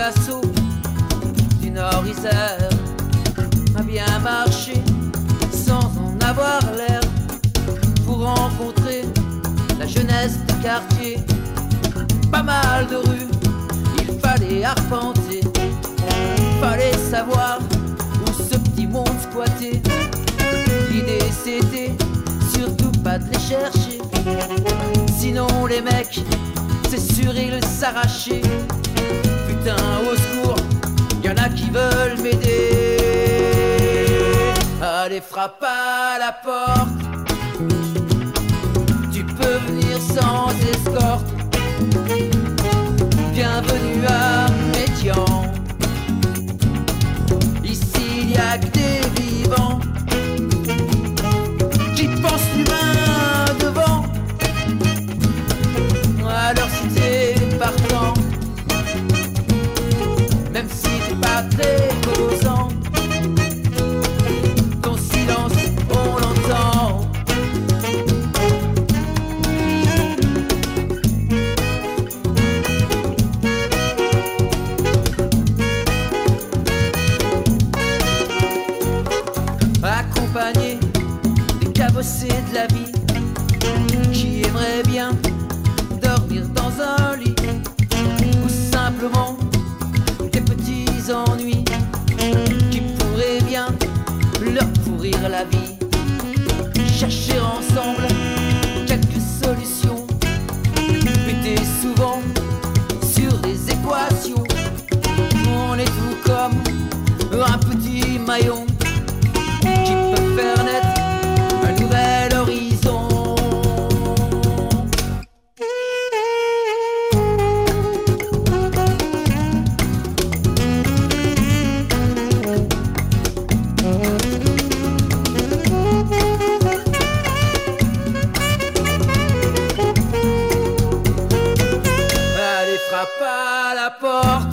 l'assaut du Nord-Isère a bien marché sans en avoir l'air pour rencontrer la jeunesse des quartiers. Pas mal de rues, il fallait arpenter, fallait savoir où ce petit monde squattait. L'idée c'était surtout pas de les chercher, sinon les mecs, c'est sûr ils s'arrachaient. Putain au secours, y'en a qui veulent m'aider. Allez frappe à la porte, tu peux venir sans escorte. Bienvenue à Médian, ici il y a que des vivants qui pensent l'humain devant. Alors si t'es partant, même si t'es pas très causant, ton silence on l'entend. Accompagné des cabossés de la vie qui aimeraient bien dormir dans un lit, ou simplement des petits ennuis qui pourraient bien leur pourrir la vie. Chercher ensemble quelques solutions, buter souvent sur des équations. On est tout comme un petit maillon qui peut faire naître un nouvel horizon. Allez, frappe à la porte,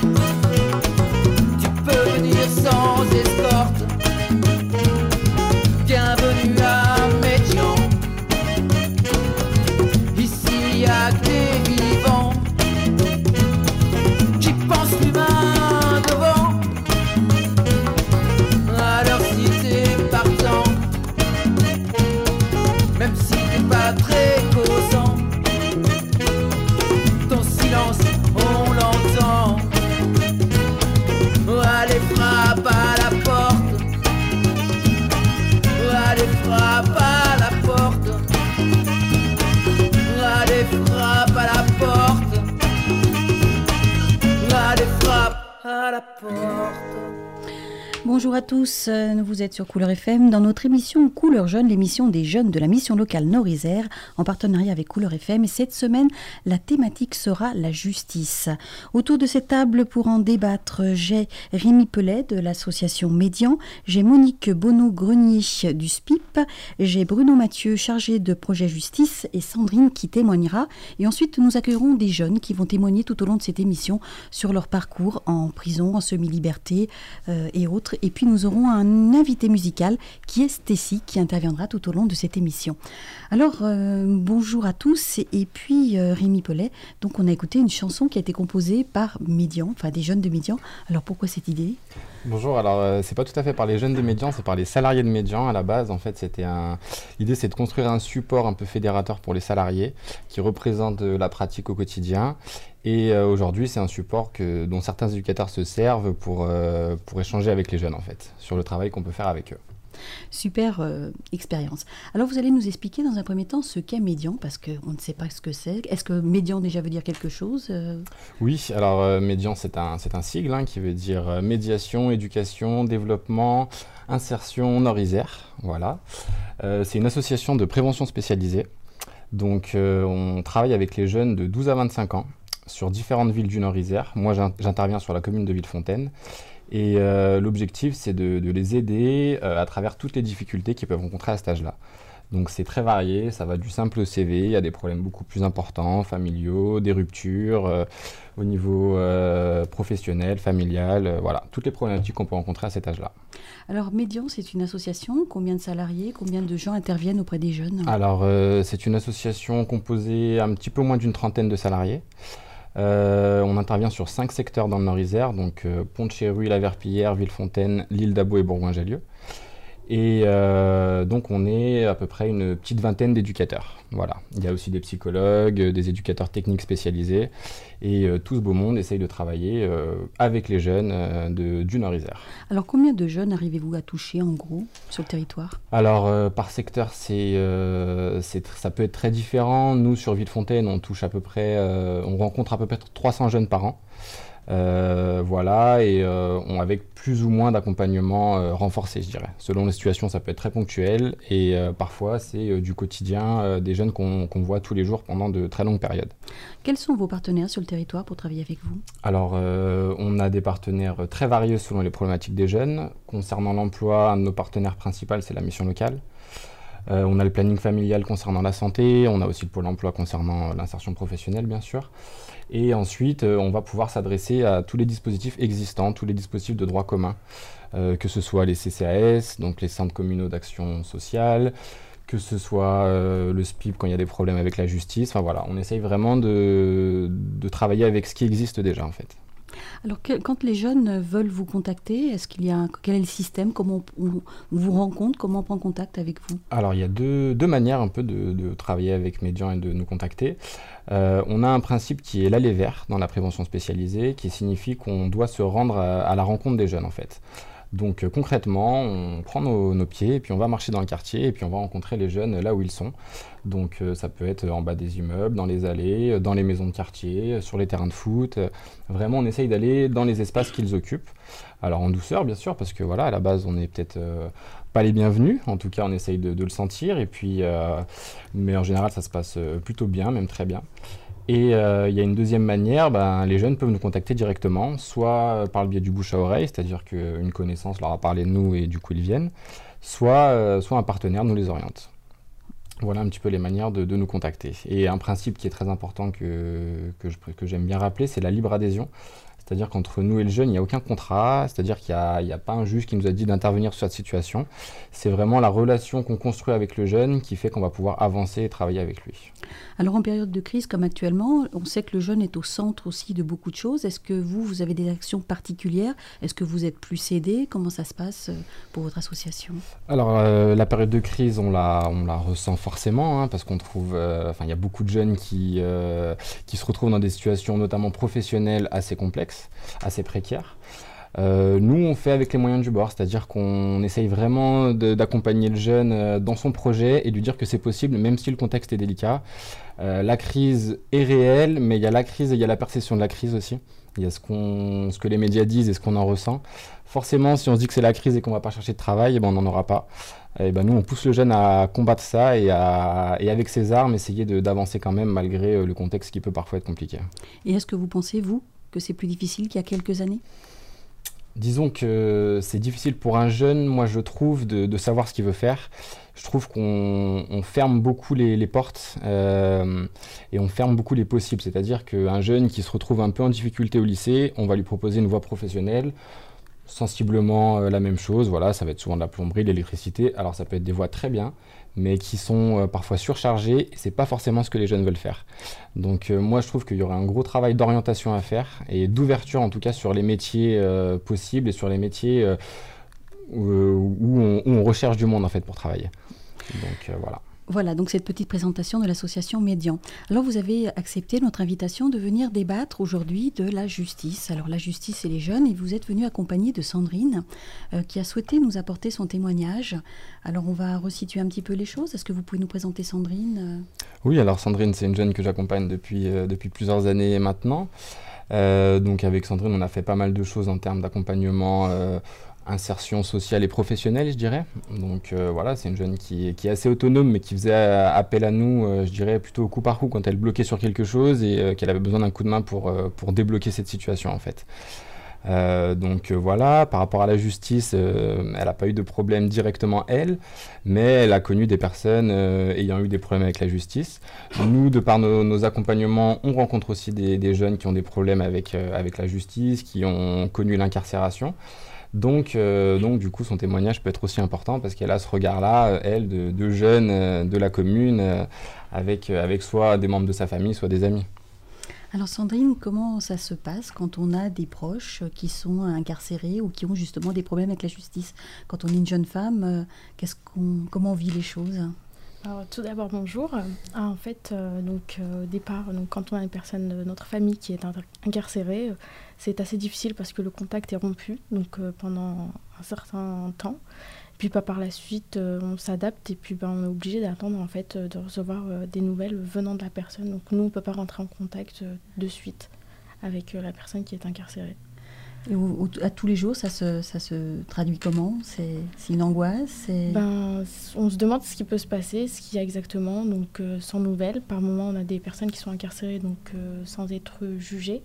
tu peux venir sans escorte. Bienvenue à Médian, ici il y a que des vivants qui pensent l'humain devant. Alors si t'es partant, même si t'es pas très causant, ton silence on l'entend. Allez frappe à la porte, allez frappe à la porte, allez frappe à la porte, allez frappe à la porte. Bonjour à tous, vous êtes sur Couleur FM dans notre émission Couleur Jeune, l'émission des jeunes de la mission locale Nord-Isère en partenariat avec Couleur FM. Et cette semaine, la thématique sera la justice. Autour de cette table pour en débattre, j'ai Rémi Pellet de l'association Médian, j'ai Monique Bonneau-Grenier du SPIP, j'ai Bruno Mathieu chargé de projet justice et Sandrine qui témoignera. Et ensuite, nous accueillerons des jeunes qui vont témoigner tout au long de cette émission sur leur parcours en prison, en semi-liberté et autres. Et puis nous aurons un invité musical qui est Stécie, qui interviendra tout au long de cette émission. Alors, bonjour à tous. Et puis Rémi Pellet, donc on a écouté une chanson qui a été composée par Médian, enfin des jeunes de Médian. Alors pourquoi cette idée ? Bonjour, alors c'est pas tout à fait par les jeunes de Médian, c'est par les salariés de Médian à la base. En fait, l'idée c'est de construire un support un peu fédérateur pour les salariés qui représente la pratique au quotidien. Et aujourd'hui, c'est un support dont certains éducateurs se servent pour échanger avec les jeunes en fait, sur le travail qu'on peut faire avec eux. Super expérience. Alors vous allez nous expliquer dans un premier temps ce qu'est Médian, parce qu'on ne sait pas ce que c'est. Est-ce que Médian déjà veut dire quelque chose ? Oui, alors Médian c'est un sigle qui veut dire médiation, éducation, développement, insertion Nord-Isère. Voilà. C'est une association de prévention spécialisée. Donc on travaille avec les jeunes de 12 à 25 ans sur différentes villes du Nord-Isère. Moi j'interviens sur la commune de Villefontaine. Et l'objectif, c'est de les aider à travers toutes les difficultés qu'ils peuvent rencontrer à cet âge-là. Donc c'est très varié, ça va du simple CV, il y a des problèmes beaucoup plus importants, familiaux, des ruptures au niveau professionnel, familial, voilà, toutes les problématiques qu'on peut rencontrer à cet âge-là. Alors Médian, c'est une association, combien de salariés, combien de gens interviennent auprès des jeunes ? Alors c'est une association composée un petit peu moins d'une trentaine de salariés. On intervient sur 5 secteurs dans le Nord-Isère, donc Pont-de-Chéruy, La Verpillière, Villefontaine, l'île d'Abo et Bourgoin-Jallieu. Et donc on est à peu près une petite vingtaine d'éducateurs. Voilà. Il y a aussi des psychologues, des éducateurs techniques spécialisés. Et tout ce beau monde essaye de travailler avec les jeunes du Nord-Isère. Alors combien de jeunes arrivez-vous à toucher en gros sur le territoire? Alors par secteur, ça peut être très différent. Nous sur Villefontaine, on touche à peu près, on rencontre à peu près 300 jeunes par an. Voilà, et avec plus ou moins d'accompagnement renforcé, je dirais. Selon les situations, ça peut être très ponctuel, et parfois c'est du quotidien des jeunes qu'on voit tous les jours pendant de très longues périodes. Quels sont vos partenaires sur le territoire pour travailler avec vous? Alors, on a des partenaires très variés selon les problématiques des jeunes. Concernant l'emploi, un de nos partenaires principaux, c'est la mission locale. On a le planning familial concernant la santé, on a aussi le pôle emploi concernant l'insertion professionnelle, bien sûr. Et ensuite, on va pouvoir s'adresser à tous les dispositifs existants, tous les dispositifs de droit commun, que ce soit les CCAS, donc les centres communaux d'action sociale, que ce soit le SPIP quand il y a des problèmes avec la justice. Enfin voilà, on essaye vraiment de travailler avec ce qui existe déjà en fait. Alors, quand les jeunes veulent vous contacter, quel est le système? Comment on vous rencontre? Comment on prend contact avec vous? Alors, il y a deux manières un peu de travailler avec Médian et de nous contacter. On a un principe qui est l'aller vers dans la prévention spécialisée, qui signifie qu'on doit se rendre à la rencontre des jeunes en fait. Donc concrètement, on prend nos pieds et puis on va marcher dans le quartier et puis on va rencontrer les jeunes là où ils sont. Donc ça peut être en bas des immeubles, dans les allées, dans les maisons de quartier, sur les terrains de foot. Vraiment, on essaye d'aller dans les espaces qu'ils occupent. Alors en douceur, bien sûr, parce que voilà, à la base, on n'est peut-être pas les bienvenus. En tout cas, on essaye de le sentir. Et puis, mais en général, ça se passe plutôt bien, même très bien. Et il y a une deuxième manière, les jeunes peuvent nous contacter directement, soit par le biais du bouche à oreille, c'est-à-dire qu'une connaissance leur a parlé de nous et du coup ils viennent, soit un partenaire nous les oriente. Voilà un petit peu les manières de nous contacter. Et un principe qui est très important que j'aime bien rappeler, c'est la libre adhésion. C'est-à-dire qu'entre nous et le jeune, il n'y a aucun contrat, c'est-à-dire qu'il n'y a pas un juge qui nous a dit d'intervenir sur cette situation. C'est vraiment la relation qu'on construit avec le jeune qui fait qu'on va pouvoir avancer et travailler avec lui. Alors en période de crise comme actuellement, on sait que le jeune est au centre aussi de beaucoup de choses. Est-ce que vous avez des actions particulières? Est-ce que vous êtes plus aidé? Comment ça se passe pour votre association? Alors la période de crise, on la ressent forcément, parce qu'on trouve, il y a beaucoup de jeunes qui se retrouvent dans des situations notamment professionnelles assez complexes, assez précaires. Nous, on fait avec les moyens du bord, c'est-à-dire qu'on essaye vraiment d'accompagner le jeune dans son projet et de lui dire que c'est possible, même si le contexte est délicat. La crise est réelle, mais il y a la crise et il y a la perception de la crise aussi. Il y a ce que les médias disent et ce qu'on en ressent. Forcément, si on se dit que c'est la crise et qu'on ne va pas chercher de travail, on n'en aura pas. Nous, on pousse le jeune à combattre ça et avec ses armes, essayer d'avancer quand même malgré le contexte qui peut parfois être compliqué. Et est-ce que vous pensez, vous, que c'est plus difficile qu'il y a quelques années? Disons que c'est difficile pour un jeune, moi je trouve, de savoir ce qu'il veut faire. Je trouve qu'on ferme beaucoup les portes et on ferme beaucoup les possibles. C'est-à-dire qu'un jeune qui se retrouve un peu en difficulté au lycée, on va lui proposer une voie professionnelle, sensiblement la même chose. Voilà, ça va être souvent de la plomberie, de l'électricité. Alors ça peut être des voies très bien, mais qui sont parfois surchargées et c'est pas forcément ce que les jeunes veulent faire. Donc moi je trouve qu'il y aurait un gros travail d'orientation à faire et d'ouverture en tout cas sur les métiers possibles et sur les métiers où on recherche du monde en fait pour travailler. Donc voilà. Voilà, donc cette petite présentation de l'association Médian. Alors vous avez accepté notre invitation de venir débattre aujourd'hui de la justice. Alors la justice et les jeunes, et vous êtes venu accompagné de Sandrine qui a souhaité nous apporter son témoignage. Alors on va resituer un petit peu les choses. Est-ce que vous pouvez nous présenter Sandrine? Oui, alors Sandrine, c'est une jeune que j'accompagne depuis plusieurs années maintenant. Donc avec Sandrine, on a fait pas mal de choses en termes d'accompagnement insertion sociale et professionnelle, je dirais. Donc voilà, c'est une jeune qui est assez autonome, mais qui faisait appel à nous, je dirais, plutôt au coup par coup quand elle bloquait sur quelque chose et qu'elle avait besoin d'un coup de main pour débloquer cette situation, en fait. Donc voilà, par rapport à la justice, elle n'a pas eu de problème directement elle, mais elle a connu des personnes ayant eu des problèmes avec la justice. Nous, de par nos accompagnements, on rencontre aussi des jeunes qui ont des problèmes avec la justice, qui ont connu l'incarcération. Donc du coup, son témoignage peut être aussi important parce qu'elle a ce regard-là, elle, de jeunes de la commune, avec soit des membres de sa famille, soit des amis. Alors Sandrine, comment ça se passe quand on a des proches qui sont incarcérés ou qui ont justement des problèmes avec la justice? Quand on est une jeune femme, comment on vit les choses? Alors, tout d'abord, bonjour. En fait, au départ, quand on a une personne de notre famille qui est incarcérée, c'est assez difficile parce que le contact est rompu pendant un certain temps. Puis par la suite, on s'adapte et puis on est obligé d'attendre en fait, de recevoir des nouvelles venant de la personne. Donc nous, on ne peut pas rentrer en contact de suite avec la personne qui est incarcérée. Et à tous les jours, ça se traduit comment? C'est une angoisse? On se demande ce qui peut se passer, ce qu'il y a exactement, sans nouvelles. Par moment, on a des personnes qui sont incarcérées sans être jugées.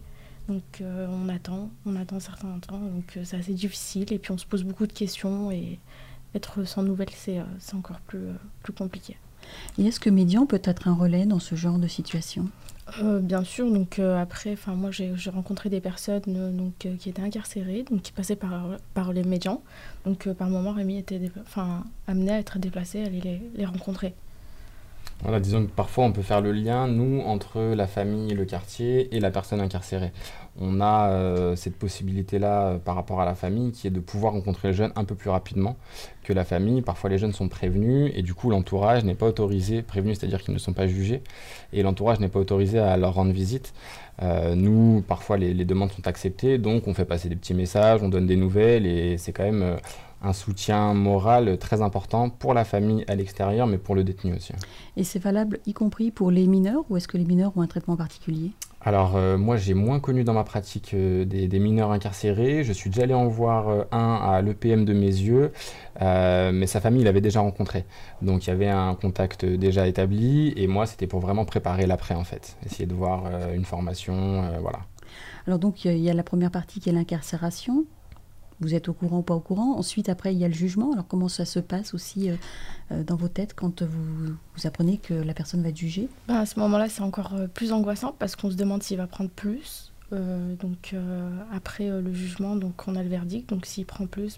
On attend un certain temps, c'est assez difficile. Et puis on se pose beaucoup de questions et être sans nouvelles, c'est encore plus compliqué. Et est-ce que Médian peut être un relais dans ce genre de situation? Bien sûr, après, moi j'ai rencontré des personnes qui étaient incarcérées, qui passaient par les médians. Par moment, Rémi était amené à être déplacé, à aller les rencontrer. Voilà, disons que parfois on peut faire le lien, nous, entre la famille, le quartier et la personne incarcérée. On a cette possibilité-là par rapport à la famille qui est de pouvoir rencontrer le jeune un peu plus rapidement que la famille. Parfois les jeunes sont prévenus et du coup l'entourage n'est pas autorisé, prévenus c'est-à-dire qu'ils ne sont pas jugés, et l'entourage n'est pas autorisé à leur rendre visite. Nous, parfois les demandes sont acceptées, donc on fait passer des petits messages, on donne des nouvelles et c'est quand même un soutien moral très important pour la famille à l'extérieur, mais pour le détenu aussi. Et c'est valable y compris pour les mineurs, ou est-ce que les mineurs ont un traitement particulier? Alors moi j'ai moins connu dans ma pratique des mineurs incarcérés. Je suis déjà allé en voir un à l'EPM de Meyzieux, mais sa famille il avait déjà rencontré. Donc il y avait un contact déjà établi et moi c'était pour vraiment préparer l'après en fait. Essayer de voir une formation, voilà. Alors donc il y a la première partie qui est l'incarcération. Vous êtes au courant ou pas au courant. Ensuite, après, il y a le jugement. Alors, comment ça se passe aussi dans vos têtes quand vous apprenez que la personne va être jugée? À ce moment-là, c'est encore plus angoissant parce qu'on se demande s'il va prendre plus. Après le jugement, on a le verdict. Donc, s'il prend plus,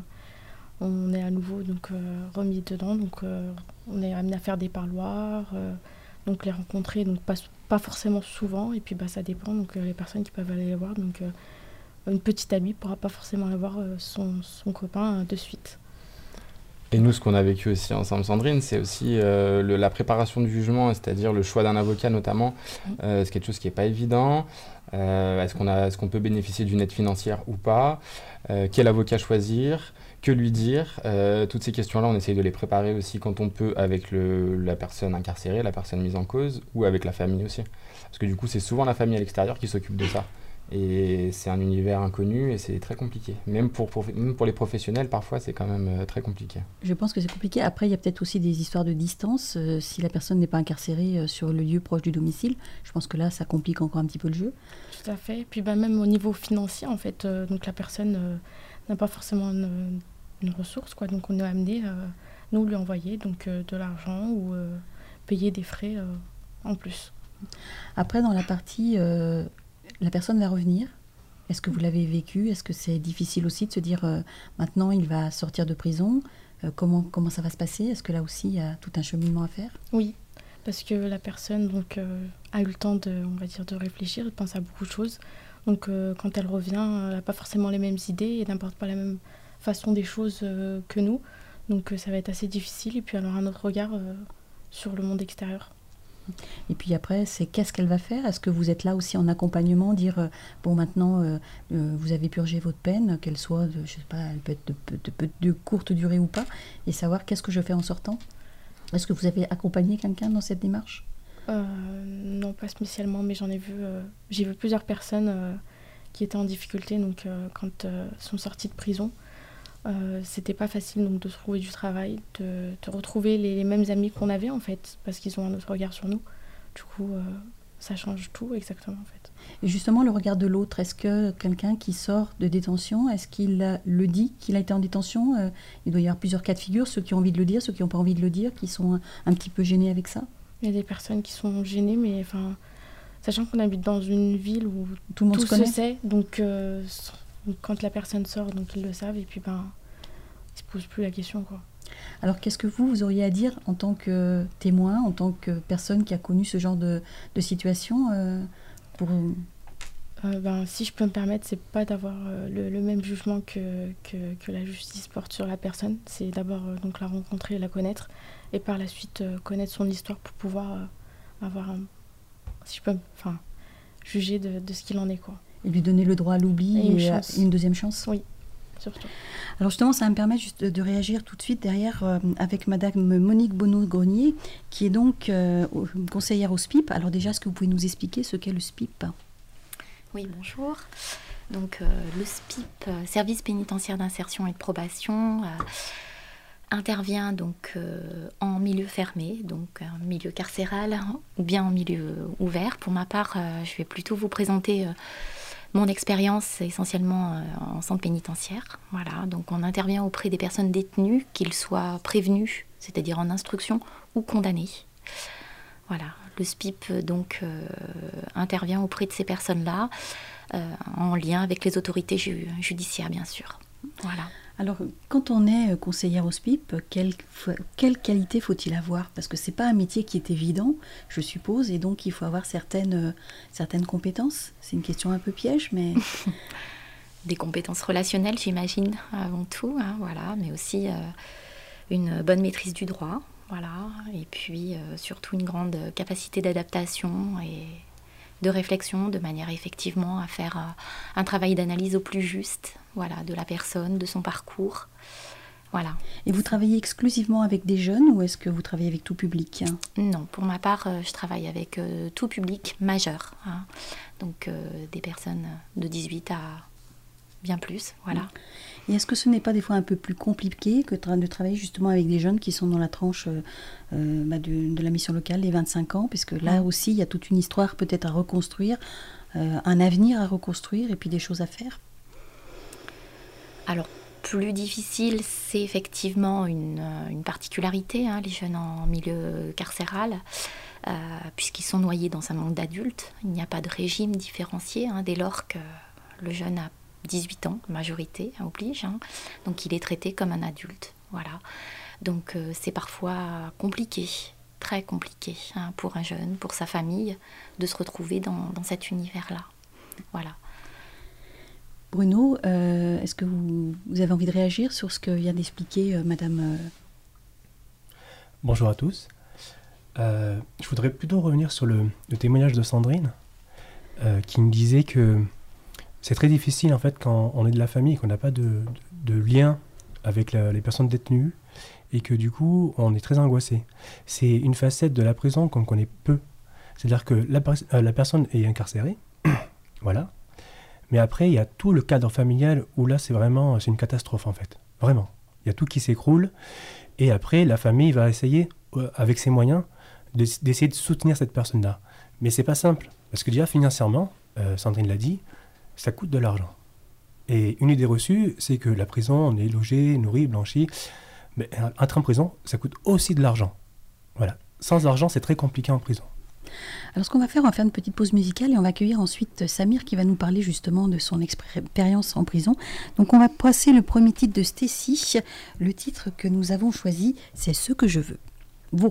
on est à nouveau remis dedans. On est amené à faire des parloirs, les rencontrer. Pas forcément souvent. Et puis, ça dépend. Les personnes qui peuvent aller les voir. Une petite amie ne pourra pas forcément avoir son copain de suite. Et nous, ce qu'on a vécu aussi ensemble, Sandrine, c'est aussi la préparation du jugement, c'est-à-dire le choix d'un avocat notamment. C'est quelque chose qui n'est pas évident. Est-ce qu'on peut bénéficier d'une aide financière ou pas? Quel avocat choisir? Que lui dire? Toutes ces questions-là, on essaye de les préparer aussi quand on peut avec la personne incarcérée, la personne mise en cause, ou avec la famille aussi. Parce que du coup, c'est souvent la famille à l'extérieur qui s'occupe de ça. Et c'est un univers inconnu et c'est très compliqué. Même pour les professionnels, parfois, c'est quand même très compliqué. Je pense que c'est compliqué. Après, il y a peut-être aussi des histoires de distance. Si la personne n'est pas incarcérée sur le lieu proche du domicile, je pense que là, ça complique encore un petit peu le jeu. Tout à fait. Et puis même au niveau financier, en fait, la personne n'a pas forcément une ressource, quoi. Donc on est amené, nous, lui envoyer de l'argent ou payer des frais en plus. Après, dans la partie... la personne va revenir. Est-ce que vous l'avez vécu? Est-ce que c'est difficile aussi de se dire maintenant il va sortir de prison? Comment ça va se passer? Est-ce que là aussi il y a tout un cheminement à faire? Oui, parce que la personne a eu le temps de réfléchir, de penser à beaucoup de choses. Quand elle revient, elle n'a pas forcément les mêmes idées et n'apporte pas la même façon des choses que nous. Ça va être assez difficile et puis elle aura un autre regard sur le monde extérieur. Et puis après, c'est qu'est-ce qu'elle va faire? Est-ce que vous êtes là aussi en accompagnement, dire bon maintenant vous avez purgé votre peine, qu'elle soit je sais pas, elle peut être de courte durée ou pas, et savoir qu'est-ce que je fais en sortant? Est-ce que vous avez accompagné quelqu'un dans cette démarche? Non, pas spécialement, mais j'ai vu plusieurs personnes qui étaient en difficulté quand sont sorties de prison. C'était pas facile de trouver du travail, de retrouver les mêmes amis qu'on avait en fait, parce qu'ils ont un autre regard sur nous. Du coup, ça change tout exactement en fait. Et justement, le regard de l'autre, est-ce que quelqu'un qui sort de détention, est-ce qu'il le dit qu'il a été en détention? Il doit y avoir plusieurs cas de figure, ceux qui ont envie de le dire, ceux qui n'ont pas envie de le dire, qui sont un petit peu gênés avec ça. Il y a des personnes qui sont gênées, mais sachant qu'on habite dans une ville où tout le monde se sait, quand la personne sort, ils le savent, et puis ils se posent plus la question, quoi. Alors qu'est-ce que vous auriez à dire en tant que témoin, en tant que personne qui a connu ce genre de situation? Si je peux me permettre, c'est pas d'avoir le même jugement que la justice porte sur la personne. C'est d'abord donc la rencontrer, la connaître, et par la suite connaître son histoire pour pouvoir juger de ce qu'il en est, quoi. Et lui donner le droit à l'oubli et une deuxième chance. Oui, surtout. Alors justement, ça me permet juste de réagir tout de suite derrière avec Madame Monique Bonneau-Grenier, qui est donc conseillère au SPIP. Alors déjà, est-ce que vous pouvez nous expliquer ce qu'est le SPIP ? Oui, bonjour. Donc le SPIP, Service pénitentiaire d'insertion et de probation, intervient donc en milieu fermé, donc en milieu carcéral ou bien en milieu ouvert. Pour ma part, je vais plutôt vous présenter mon expérience essentiellement en centre pénitentiaire. Voilà, donc on intervient auprès des personnes détenues, qu'ils soient prévenus, c'est-à-dire en instruction, ou condamnés. Voilà, le SPIP donc intervient auprès de ces personnes-là, en lien avec les autorités judiciaires, bien sûr. Voilà. Alors, quand on est conseillère au SPIP, quelle qualité faut-il avoir ? Parce que ce n'est pas un métier qui est évident, je suppose, et donc il faut avoir certaines compétences. C'est une question un peu piège, mais... Des compétences relationnelles, j'imagine, avant tout, voilà, mais aussi une bonne maîtrise du droit, voilà, et puis surtout une grande capacité d'adaptation et de réflexion, de manière effectivement à faire un travail d'analyse au plus juste, voilà, de la personne, de son parcours. Voilà. Et vous travaillez exclusivement avec des jeunes ou est-ce que vous travaillez avec tout public ? Non, pour ma part, je travaille avec tout public majeur, donc des personnes de 18 à bien plus, voilà. Et est-ce que ce n'est pas des fois un peu plus compliqué que de travailler justement avec des jeunes qui sont dans la tranche de la mission locale, les 25 ans, puisque là aussi, il y a toute une histoire peut-être à reconstruire, un avenir à reconstruire et puis des choses à faire ? Alors, plus difficile, c'est effectivement une particularité, les jeunes en milieu carcéral, puisqu'ils sont noyés dans un monde d'adultes. Il n'y a pas de régime différencié, dès lors que le jeune a 18 ans, majorité oblige, donc il est traité comme un adulte, voilà. Donc c'est parfois compliqué, très compliqué, pour un jeune, pour sa famille, de se retrouver dans cet univers-là, voilà. Bruno, est-ce que vous avez envie de réagir sur ce que vient d'expliquer Madame Bonjour à tous. Je voudrais plutôt revenir sur le témoignage de Sandrine, qui me disait que c'est très difficile en fait quand on est de la famille et qu'on n'a pas de lien avec les personnes détenues et que du coup on est très angoissé. C'est une facette de la prison qu'on connaît peu. C'est-à-dire que la personne est incarcérée, voilà. Mais après il y a tout le cadre familial où là c'est une catastrophe en fait. Vraiment. Il y a tout qui s'écroule et après la famille va essayer avec ses moyens d'essayer de soutenir cette personne-là. Mais c'est pas simple parce que déjà financièrement, Sandrine l'a dit, ça coûte de l'argent. Et une idée reçue, c'est que la prison, on est logé, nourri, blanchi. Mais être en prison, ça coûte aussi de l'argent. Voilà. Sans argent, c'est très compliqué en prison. Alors ce qu'on va faire, on va faire une petite pause musicale et on va accueillir ensuite Samir qui va nous parler justement de son expérience en prison. Donc on va passer le premier titre de Stécie. Le titre que nous avons choisi, c'est Ce que je veux. Bon.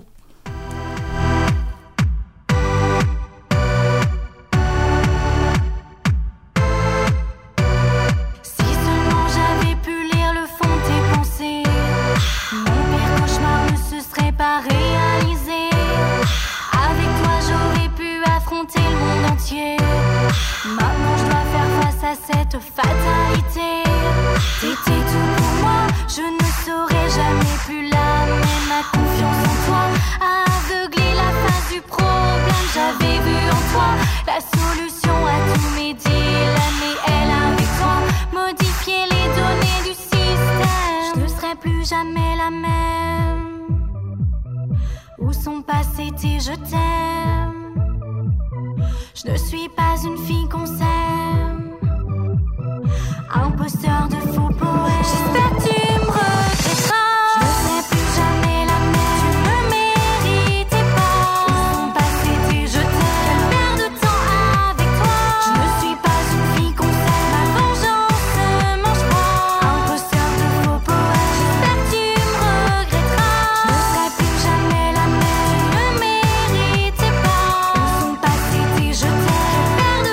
Maintenant je dois faire face à cette fatalité. T'étais tout pour moi, je ne serai jamais plus là. Mais ma confiance en toi a aveuglé la face du problème. J'avais vu en toi la solution à tous mes dilemmes. Et elle avec toi modifier les données du système. Je ne serai plus jamais la même. Où sont passés tes je t'aime? Je ne suis pas une fille qu'on s'aime. Imposteur de faux poèmes. J'espère que tu me regretteras. Je ne serai plus jamais la même. Tu me méritais pas. Où sont passés tes je t'aime? Quelle perte de temps avec toi. Je ne suis pas une fille qu'on s'aime. Ma vengeance mange froid. Imposteur de faux poèmes. J'espère que tu me regretteras. Je ne serai plus jamais la même. Tu me méritais pas. Où sont passés tes je t'aime?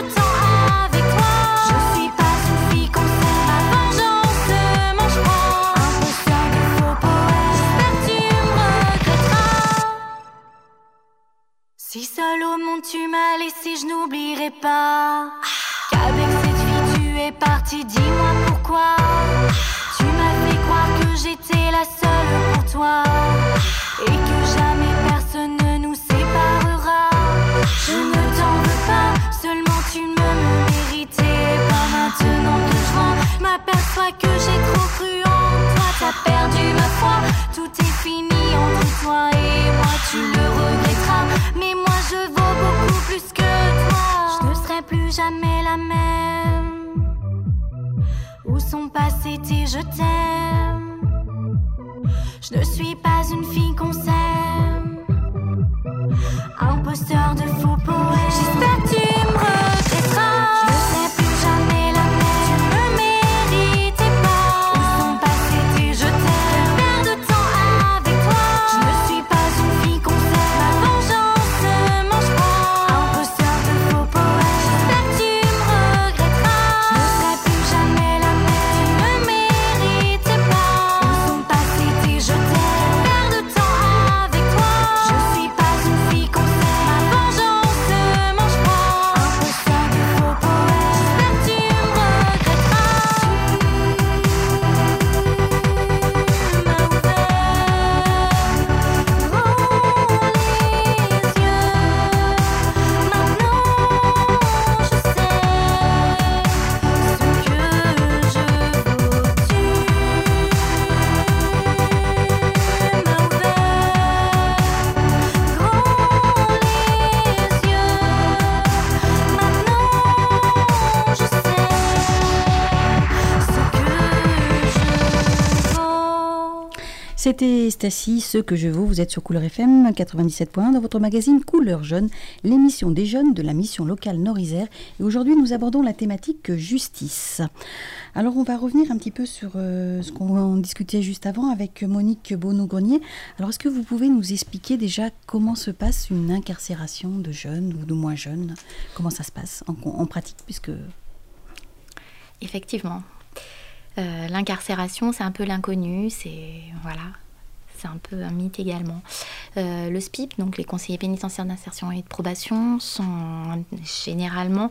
je n'oublierai pas qu'avec cette fille tu es parti, dis-moi pourquoi. Tu m'as fait croire que j'étais la seule pour toi et que jamais personne ne nous séparera. Je ne t'en veux pas, seulement tu ne me méritais pas. Maintenant que je m'aperçois que j'ai trop cru en toi. T'as perdu ma foi, tout est fini entre toi et moi. Tu le regretteras, mais moi je vaux beaucoup plus que toi. Je ne serai plus jamais la même. Où sont passés tes je t'aime? Je ne suis pas une fille qu'on s'aime, un posteur de faux poèmes. J'espère que tu me regretteras. Je ne serai plus jamais la même. Tu me méritais pas. Où sont passés tes je t'aime? Je perds de temps avec toi. Je ne suis pas une fille qu'on s'aime. Ma vengeance mange froid, un posteur de faux poèmes. J'espère que tu me regretteras. Je ne serai plus jamais la même. Tu me méritais pas. Où sont passés tes je t'aime? Je perds de temps avec toi. Je suis pas une fille qu'on s'aime. Ma vengeance mange froid, un posteur de faux poèmes. J'espère que tu me regretteras. C'était Stacy, ce que je vaux. Vous êtes sur Couleur FM 97.1 dans votre magazine Couleur Jeune, l'émission des jeunes de la mission locale Nord-Isère. Et aujourd'hui, nous abordons la thématique justice. Alors, on va revenir un petit peu sur ce qu'on discutait juste avant avec Monique Bonneau-Grenier. Alors, est-ce que vous pouvez nous expliquer déjà comment se passe une incarcération de jeunes ou de moins jeunes? Comment ça se passe en pratique, puisque... Effectivement. L'incarcération, c'est un peu l'inconnu, c'est un peu un mythe également. Le SPIP, donc les conseillers pénitentiaires d'insertion et de probation, sont généralement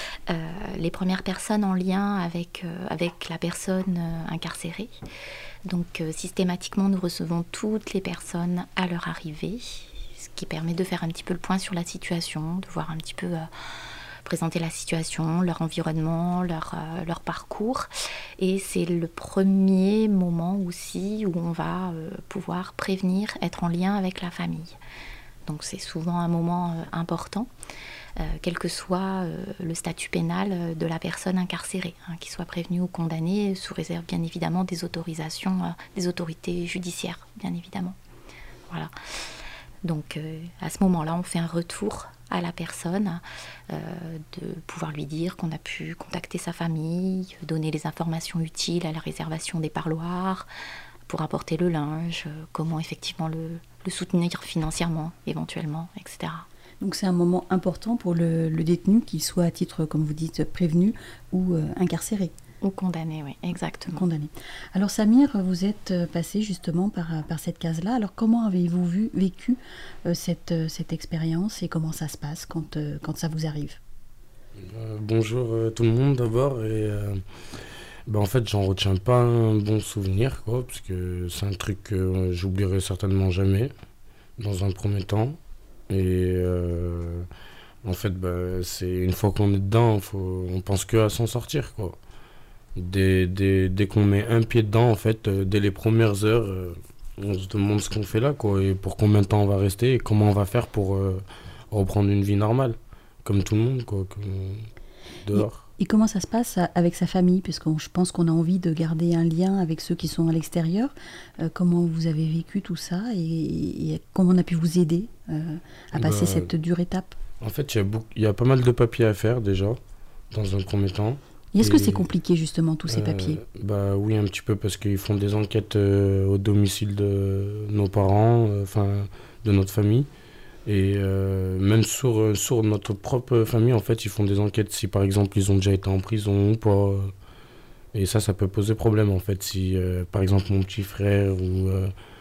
les premières personnes en lien avec la personne incarcérée. Donc systématiquement, nous recevons toutes les personnes à leur arrivée, ce qui permet de faire un petit peu le point sur la situation, de voir un petit peu... présenter la situation, leur environnement, leur parcours. Et c'est le premier moment aussi où on va pouvoir prévenir, être en lien avec la famille. Donc c'est souvent un moment important, quel que soit le statut pénal de la personne incarcérée, qu'il soit prévenu ou condamné, sous réserve bien évidemment des autorisations des autorités judiciaires, bien évidemment. Voilà. Donc à ce moment-là, on fait un retour à la personne, de pouvoir lui dire qu'on a pu contacter sa famille, donner les informations utiles à la réservation des parloirs, pour apporter le linge, comment effectivement le soutenir financièrement, éventuellement, etc. Donc c'est un moment important pour le détenu, qu'il soit à titre, comme vous dites, prévenu ou incarcéré. Ou condamné, oui, exactement. Condamné. Alors Samir, vous êtes passé justement par cette case-là. Alors comment avez-vous vécu cette expérience et comment ça se passe quand ça vous arrive? Bonjour tout le monde d'abord. Et, en fait, j'en retiens pas un bon souvenir, quoi, parce que c'est un truc que j'oublierai certainement jamais, dans un premier temps. Et en fait, c'est une fois qu'on est dedans, on pense que à s'en sortir, quoi. Dès qu'on met un pied dedans, en fait, dès les premières heures, on se demande ce qu'on fait là, quoi, et pour combien de temps on va rester, et comment on va faire pour reprendre une vie normale, comme tout le monde, quoi, dehors. Et comment ça se passe avec sa famille? Parce que je pense qu'on a envie de garder un lien avec ceux qui sont à l'extérieur. Comment vous avez vécu tout ça et comment on a pu vous aider à passer cette dure étape? En fait, il y a pas mal de papiers à faire déjà, dans un premier temps. Et est-ce que c'est compliqué justement tous ces papiers? Oui, un petit peu, parce qu'ils font des enquêtes au domicile de nos parents, de notre famille. Et même sur notre propre famille, en fait, ils font des enquêtes si par exemple ils ont déjà été en prison ou pas. Et ça peut poser problème en fait. Si par exemple mon petit frère ou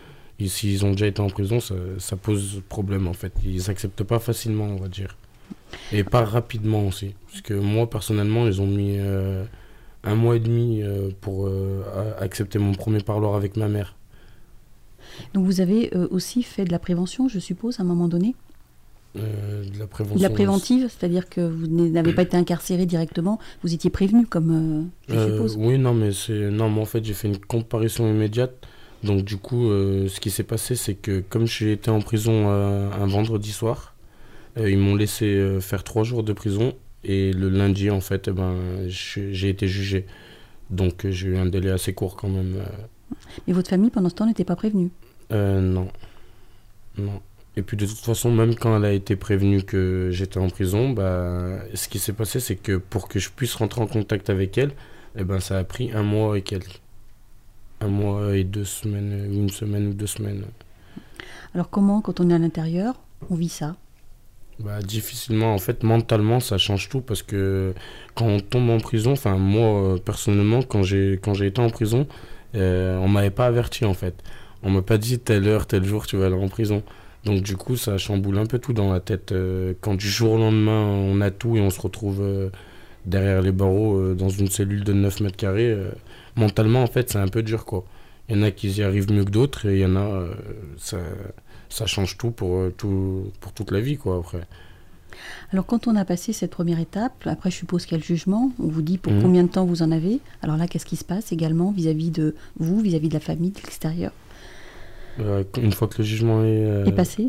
s'ils ont déjà été en prison, ça pose problème en fait. Ils n'acceptent pas facilement, on va dire. Et pas rapidement aussi. Parce que moi, personnellement, ils ont mis 1 mois et demi pour accepter mon premier parloir avec ma mère. Donc vous avez aussi fait de la prévention, je suppose, à un moment donné? De la prévention. De la préventive, c'est-à-dire que vous n'avez pas été incarcéré directement, vous étiez prévenu, comme je suppose. Oui, non, mais en fait, j'ai fait une comparution immédiate. Donc du coup, ce qui s'est passé, c'est que comme j'ai été en prison un vendredi soir, ils m'ont laissé faire 3 jours de prison. Et le lundi, en fait, j'ai été jugé. Donc j'ai eu un délai assez court quand même. Mais votre famille, pendant ce temps, n'était pas prévenue? Non. Non. Et puis de toute façon, même quand elle a été prévenue que j'étais en prison, ce qui s'est passé, c'est que pour que je puisse rentrer en contact avec elle, ça a pris 1 mois et quelques. 1 mois et 2 semaines, 1 semaine ou 2 semaines. Alors comment, quand on est à l'intérieur, on vit ça? Difficilement. En fait, mentalement, ça change tout parce que quand on tombe en prison, enfin moi, personnellement, quand j'ai été en prison, on m'avait pas averti en fait. On m'a pas dit telle heure, tel jour tu vas aller en prison. Donc du coup, ça chamboule un peu tout dans la tête. Quand du jour au lendemain, on a tout et on se retrouve derrière les barreaux dans une cellule de 9 mètres carrés, mentalement, en fait, c'est un peu dur, quoi. Il y en a qui y arrivent mieux que d'autres et il y en a, ça change tout pour toute la vie, quoi, après. Alors quand on a passé cette première étape, après je suppose qu'il y a le jugement, on vous dit pour combien de temps vous en avez. Alors là, qu'est-ce qui se passe également vis-à-vis de vous, vis-à-vis de la famille, de l'extérieur? Une fois que le jugement est passé,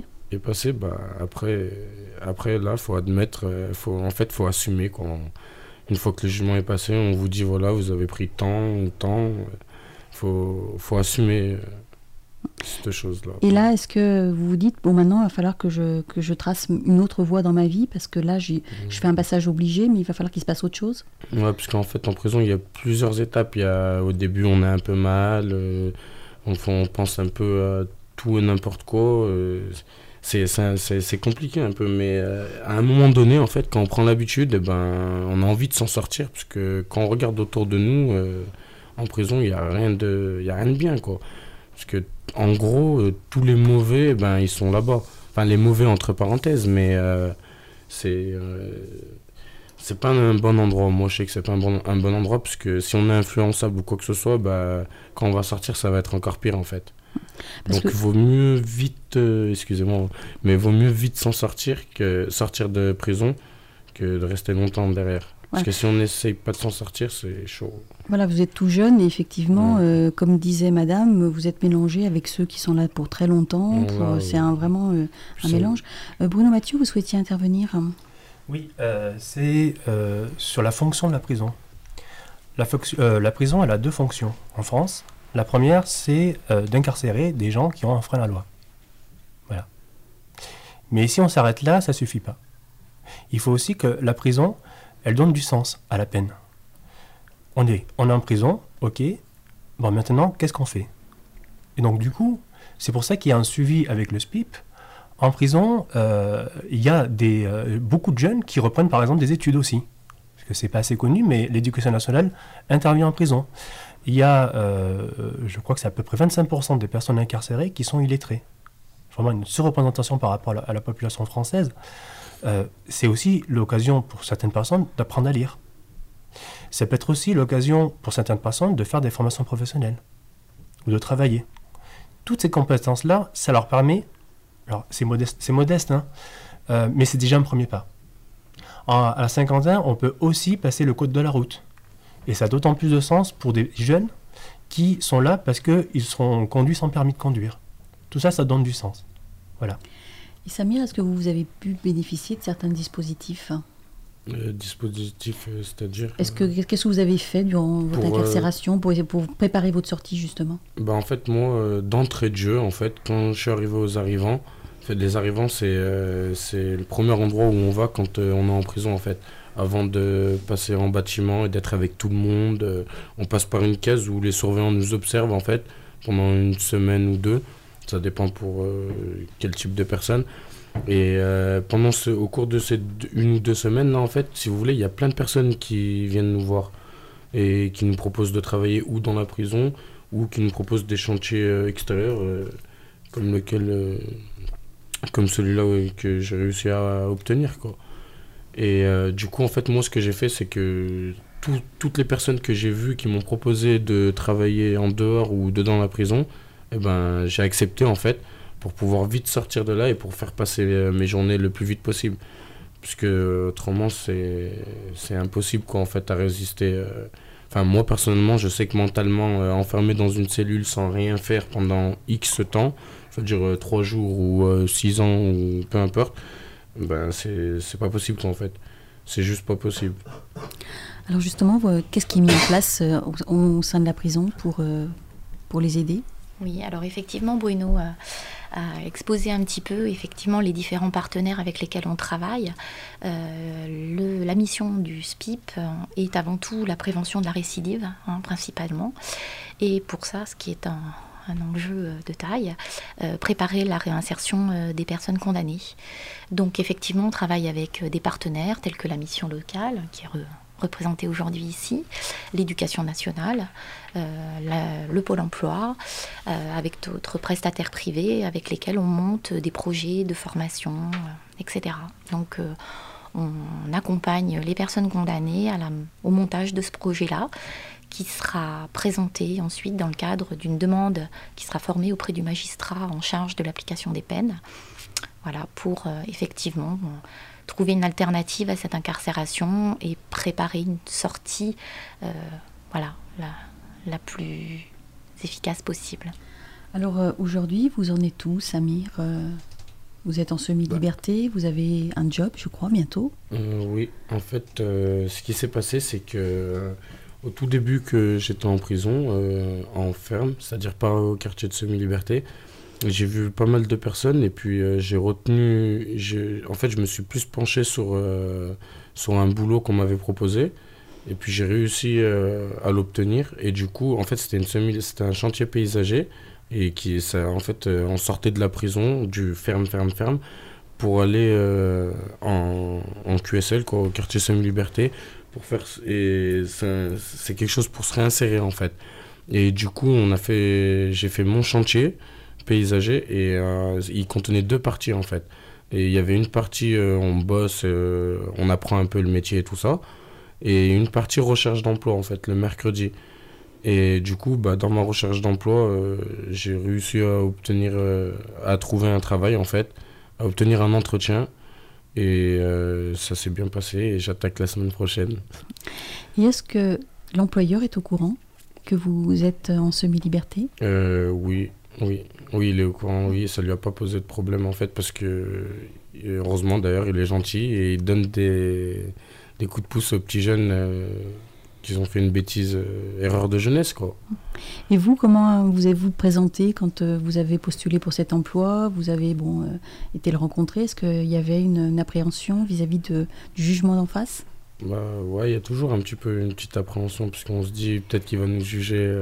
après là, faut admettre, faut assumer, quoi. Une fois que le jugement est passé, on vous dit voilà, vous avez pris tant, faut assumer cette chose-là. Et là, est-ce que vous vous dites bon, maintenant il va falloir que je trace une autre voie dans ma vie parce que là je fais un passage obligé, mais il va falloir qu'il se passe autre chose? Ouais, parce qu'en fait en prison il y a plusieurs étapes. Au début on est un peu mal, on pense un peu à tout et n'importe quoi. C'est compliqué un peu, mais à un moment donné, en fait, quand on prend l'habitude, on a envie de s'en sortir, parce que quand on regarde autour de nous, en prison, il n'y a rien de bien, quoi. Parce que, en gros, tous les mauvais, ils sont là-bas. Enfin, les mauvais entre parenthèses, mais c'est pas un bon endroit. Moi, je sais que c'est pas un bon endroit, parce que si on est influençable ou quoi que ce soit, quand on va sortir, ça va être encore pire, en fait. Donc vaut mieux vite, excusez-moi, mais vaut mieux vite sortir de prison que de rester longtemps derrière. Parce que si on n'essaye pas de s'en sortir, c'est chaud. Voilà, vous êtes tout jeune et effectivement, comme disait madame, vous êtes mélangé avec ceux qui sont là pour très longtemps. C'est vraiment un mélange. Bruno Mathieu, vous souhaitiez intervenir? Oui, c'est sur la fonction de la prison. La prison, elle a 2 fonctions en France. La première, c'est d'incarcérer des gens qui ont enfreint la loi. Voilà. Mais si on s'arrête là, ça ne suffit pas. Il faut aussi que la prison, elle donne du sens à la peine. On est en prison, ok. Bon, maintenant, qu'est-ce qu'on fait? Et donc, du coup, c'est pour ça qu'il y a un suivi avec le SPIP. En prison, il y a beaucoup de jeunes qui reprennent, par exemple, des études aussi. Parce que ce n'est pas assez connu, mais l'éducation nationale intervient en prison. Il y a, je crois que c'est à peu près 25% des personnes incarcérées qui sont illettrées. Vraiment une surreprésentation par rapport à la population française. C'est aussi l'occasion pour certaines personnes d'apprendre à lire. Ça peut être aussi l'occasion pour certaines personnes de faire des formations professionnelles ou de travailler. Toutes ces compétences-là, ça leur permet, alors c'est modeste hein, mais c'est déjà un premier pas. À Saint-Quentin, on peut aussi passer le code de la route. Et ça a d'autant plus de sens pour des jeunes qui sont là parce qu'ils seront conduits sans permis de conduire. Tout ça, ça donne du sens. Voilà. Et Samir, est-ce que vous avez pu bénéficier de certains dispositifs? Dispositifs, c'est-à-dire qu'est-ce que vous avez fait durant votre incarcération pour préparer votre sortie, justement? En fait, moi, d'entrée de jeu, en fait, quand je suis arrivé aux arrivants, les arrivants, c'est le premier endroit où on va quand on est en prison, en fait. Avant de passer en bâtiment et d'être avec tout le monde, on passe par une case où les surveillants nous observent, en fait, pendant 1 semaine ou 2. Ça dépend pour quel type de personne. Et au cours de ces 1 ou 2 semaines, là, en fait, si vous voulez, il y a plein de personnes qui viennent nous voir et qui nous proposent de travailler ou dans la prison ou qui nous proposent des chantiers extérieurs comme celui-là que j'ai réussi à obtenir, quoi. Et du coup, en fait, moi, ce que j'ai fait, c'est que toutes les personnes que j'ai vues qui m'ont proposé de travailler en dehors ou dedans la prison, eh ben, j'ai accepté, en fait, pour pouvoir vite sortir de là et pour faire passer mes journées le plus vite possible. Puisque autrement, c'est impossible, quoi, en fait, à résister. Enfin, moi, personnellement, je sais que mentalement, enfermé dans une cellule sans rien faire pendant X temps, c'est-à-dire 3 jours ou 6 ans ou peu importe, ben, c'est pas possible, quoi, en fait. C'est juste pas possible. Alors justement, qu'est-ce qui est mis en place au sein de la prison pour les aider ? Oui, alors effectivement, Bruno a exposé un petit peu effectivement les différents partenaires avec lesquels on travaille. La mission du SPIP est avant tout la prévention de la récidive, principalement. Et pour ça, ce qui est un enjeu de taille, préparer la réinsertion des personnes condamnées. Donc effectivement, on travaille avec des partenaires tels que la mission locale, qui est représentée aujourd'hui ici, l'éducation nationale, le pôle emploi, avec d'autres prestataires privés avec lesquels on monte des projets de formation, etc. Donc on accompagne les personnes condamnées au montage de ce projet-là, qui sera présenté ensuite dans le cadre d'une demande qui sera formée auprès du magistrat en charge de l'application des peines. Voilà, pour effectivement trouver une alternative à cette incarcération et préparer une sortie la plus efficace possible. Alors aujourd'hui, vous en êtes où, Samir ? Vous êtes en semi-liberté, vous avez un job, je crois, bientôt ? Oui, en fait, ce qui s'est passé, c'est que au tout début que j'étais en prison, en ferme, c'est-à-dire pas au quartier de semi-liberté, j'ai vu pas mal de personnes et puis en fait, je me suis plus penché sur un boulot qu'on m'avait proposé et puis j'ai réussi à l'obtenir et du coup, en fait, c'était un chantier paysager et on sortait de la prison, du ferme pour aller en QSL, quoi, au quartier semi-liberté et c'est quelque chose pour se réinsérer, en fait. Et du coup, j'ai fait mon chantier paysager et il contenait 2 parties, en fait. Et il y avait une partie on bosse, on apprend un peu le métier et tout ça, et une partie recherche d'emploi, en fait, le mercredi. Et du coup, dans ma recherche d'emploi, j'ai réussi à trouver un travail, en fait, à obtenir un entretien. Et ça s'est bien passé et j'attaque la semaine prochaine. Et est-ce que l'employeur est au courant que vous êtes en semi-liberté ? Oui, il est au courant, oui. Ça lui a pas posé de problème, en fait, parce que, heureusement d'ailleurs, il est gentil et il donne des coups de pouce aux petits jeunes qui ont fait une bêtise, erreur de jeunesse, quoi. Et vous, comment vous avez-vous présenté quand vous avez postulé pour cet emploi ? Vous avez été le rencontrer ? Est-ce qu'il y avait une appréhension vis-à-vis du jugement d'en face ? Ouais, il y a toujours un petit peu une petite appréhension, puisqu'on se dit peut-être qu'il va nous juger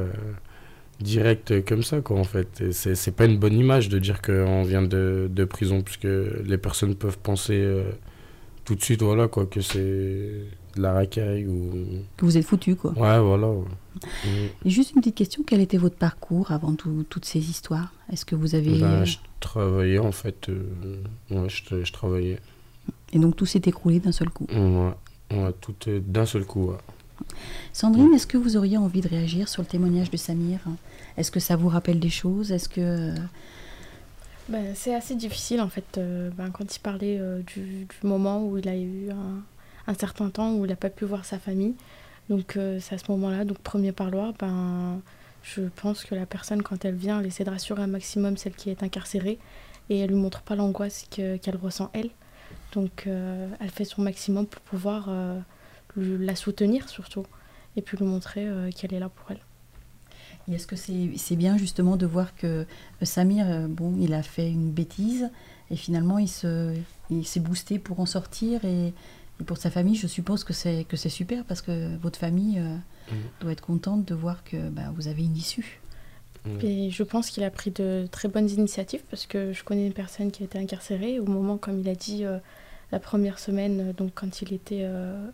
direct comme ça, quoi, en fait. Et c'est pas une bonne image de dire qu'on vient de prison, puisque les personnes peuvent penser tout de suite, voilà, quoi, que c'est de la racaille ou... Que vous êtes foutu, quoi. Ouais, voilà. Ouais. Et juste une petite question, quel était votre parcours avant toutes ces histoires ? Est-ce que vous avez... Je travaillais, en fait. Ouais, je travaillais. Et donc tout s'est écroulé d'un seul coup ? Ouais, tout d'un seul coup, ouais. Sandrine, est-ce que vous auriez envie de réagir sur le témoignage de Samir ? Est-ce que ça vous rappelle des choses ? Est-ce que... C'est assez difficile, en fait, quand il parlait du moment où il a eu un certain temps où il n'a pas pu voir sa famille. Donc c'est à ce moment-là, donc premier parloir, je pense que la personne, quand elle vient, elle essaie de rassurer un maximum celle qui est incarcérée et elle ne lui montre pas l'angoisse qu'elle ressent elle. Donc elle fait son maximum pour pouvoir la soutenir surtout et puis lui montrer qu'elle est là pour elle. Et est-ce que c'est bien justement de voir que Samir, il a fait une bêtise et finalement il s'est boosté pour en sortir et pour sa famille, je suppose que c'est super parce que votre famille doit être contente de voir que vous avez une issue. Et je pense qu'il a pris de très bonnes initiatives parce que je connais une personne qui a été incarcérée au moment, comme il a dit, la première semaine, donc quand il était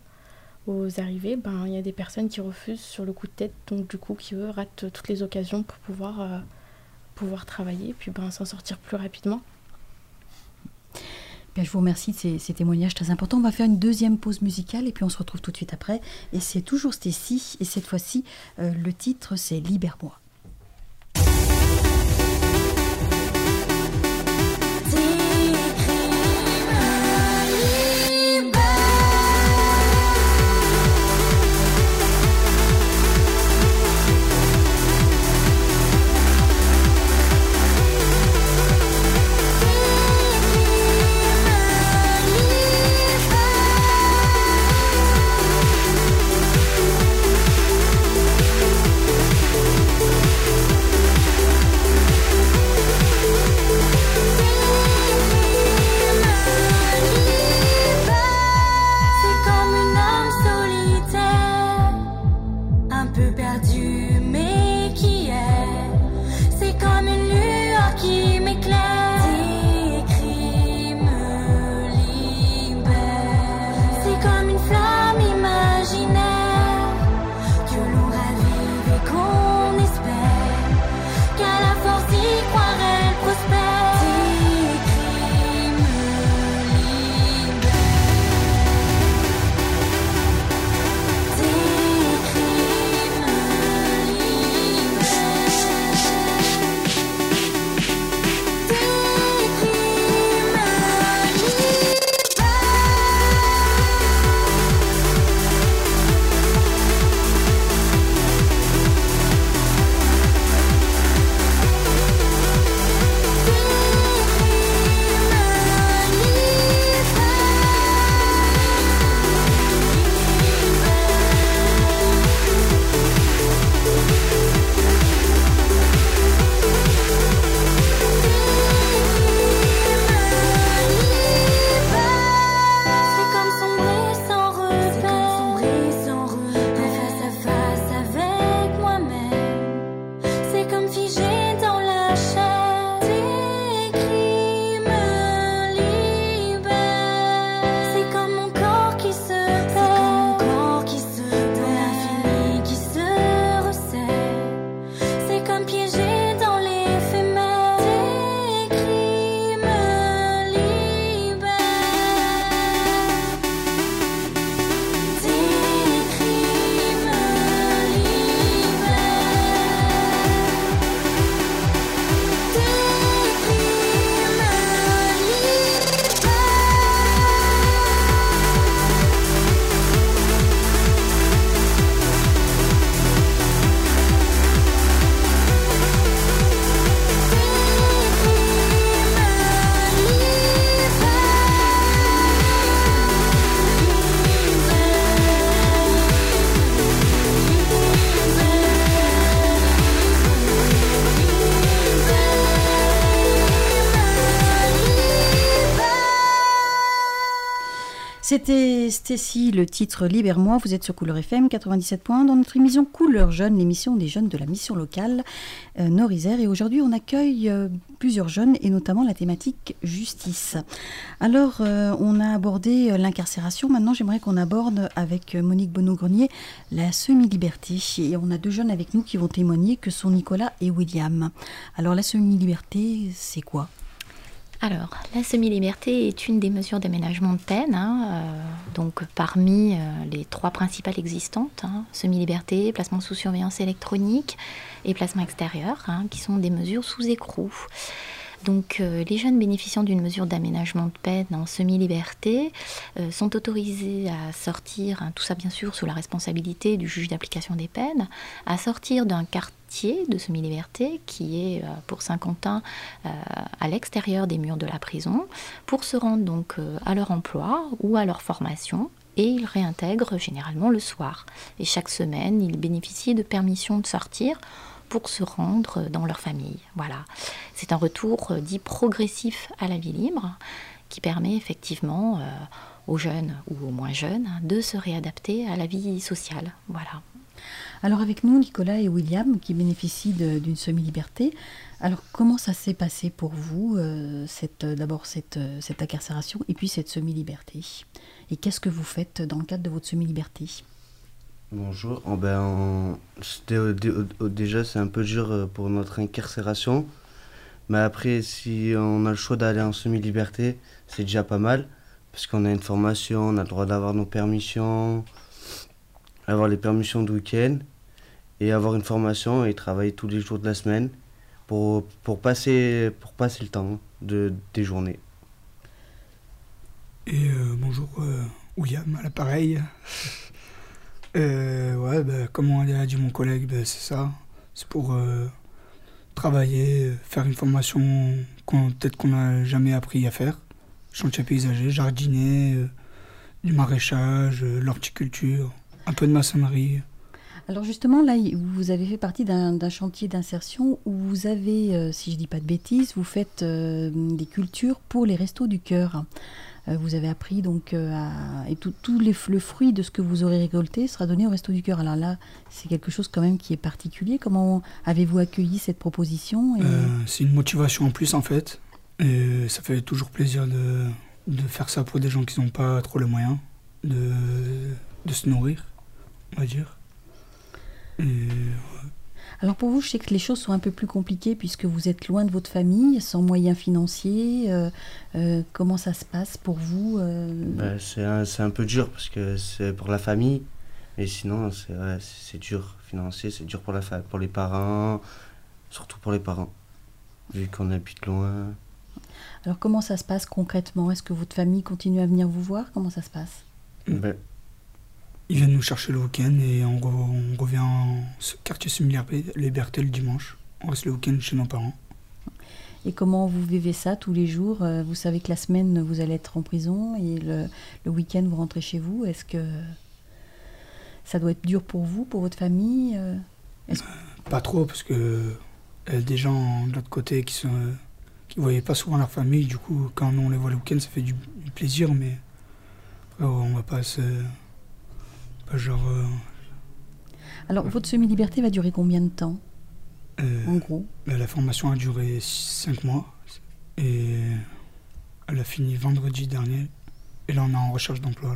aux arrivées, il y a des personnes qui refusent sur le coup de tête, donc du coup qui eux ratent toutes les occasions pour pouvoir travailler et puis s'en sortir plus rapidement. Bien, je vous remercie de ces témoignages très importants. On va faire une deuxième pause musicale et puis on se retrouve tout de suite après. Et c'est toujours Stécie, et cette fois-ci, le titre c'est Libère-moi. C'était Stécie, le titre Libère-moi. Vous êtes sur Couleur FM 97 points dans notre émission Couleur Jeune, l'émission des jeunes de la mission locale Nord-Isère. Et aujourd'hui, on accueille plusieurs jeunes et notamment la thématique justice. Alors, on a abordé l'incarcération. Maintenant, j'aimerais qu'on aborde avec Monique Bonneau-Grenier la semi-liberté. Et on a deux jeunes avec nous qui vont témoigner, que sont Nicolas et William. Alors, la semi-liberté, c'est quoi ? Alors, la semi-liberté est une des mesures d'aménagement de peine, donc parmi les trois principales existantes, semi-liberté, placement sous surveillance électronique et placement extérieur, qui sont des mesures sous écrou. Donc, les jeunes bénéficiant d'une mesure d'aménagement de peine en semi-liberté sont autorisés à sortir, tout ça bien sûr sous la responsabilité du juge d'application des peines, à sortir d'un quartier de semi-liberté qui est pour Saint-Quentin à l'extérieur des murs de la prison pour se rendre donc à leur emploi ou à leur formation. Et ils réintègrent généralement le soir. Et chaque semaine, ils bénéficient de permission de sortir pour se rendre dans leur famille. Voilà. C'est un retour dit progressif à la vie libre qui permet effectivement aux jeunes ou aux moins jeunes de se réadapter à la vie sociale. Voilà. Alors avec nous, Nicolas et William qui bénéficient d'une semi-liberté. Alors comment ça s'est passé pour vous, d'abord cette incarcération et puis cette semi-liberté ? Et qu'est-ce que vous faites dans le cadre de votre semi-liberté ? Bonjour, déjà c'est un peu dur pour notre incarcération, Mais après, si on a le choix d'aller en semi-liberté, c'est déjà pas mal. Parce qu'on a une formation, on a le droit d'avoir nos permissions, avoir les permissions de week-end, et avoir une formation et travailler tous les jours de la semaine pour passer le temps des journées. Et bonjour, William à l'appareil. Comme a dit mon collègue, c'est ça. C'est pour travailler, faire une formation peut-être qu'on n'a jamais appris à faire. Chantier paysager, jardiner, du maraîchage, l'horticulture, un peu de maçonnerie. Alors justement, là, vous avez fait partie d'un chantier d'insertion où vous avez, si je ne dis pas de bêtises, vous faites des cultures pour les Restos du Cœur. Vous avez appris donc et tout le fruit de ce que vous aurez récolté sera donné au Restos du Cœur. Alors là, c'est quelque chose quand même qui est particulier. Comment avez-vous accueilli cette proposition C'est une motivation en plus en fait. Et ça fait toujours plaisir de faire ça pour des gens qui n'ont pas trop les moyens de se nourrir, on va dire. Et, Alors pour vous, je sais que les choses sont un peu plus compliquées puisque vous êtes loin de votre famille, sans moyens financiers. Comment ça se passe pour vous C'est un peu dur parce que c'est pour la famille. Mais sinon, c'est dur financier, c'est dur pour les parents, surtout pour les parents, vu qu'on habite loin. Alors comment ça se passe concrètement? Est-ce que votre famille continue à venir vous voir? Comment ça se passe? Ils viennent nous chercher le week-end et on revient en quartier semi-liberté le dimanche. On reste le week-end chez nos parents. Et comment vous vivez ça tous les jours? Vous savez que la semaine, vous allez être en prison et le week-end, vous rentrez chez vous. Est-ce que ça doit être dur pour vous, pour votre famille? Pas trop, parce que y a des gens de l'autre côté qui ne voyaient pas souvent leur famille. Du coup, quand on les voit le week-end, ça fait du plaisir, mais on va pas se... Alors, votre semi-liberté va durer combien de temps, en gros? La formation a duré 5 mois et elle a fini vendredi dernier. Et là, on est en recherche d'emploi.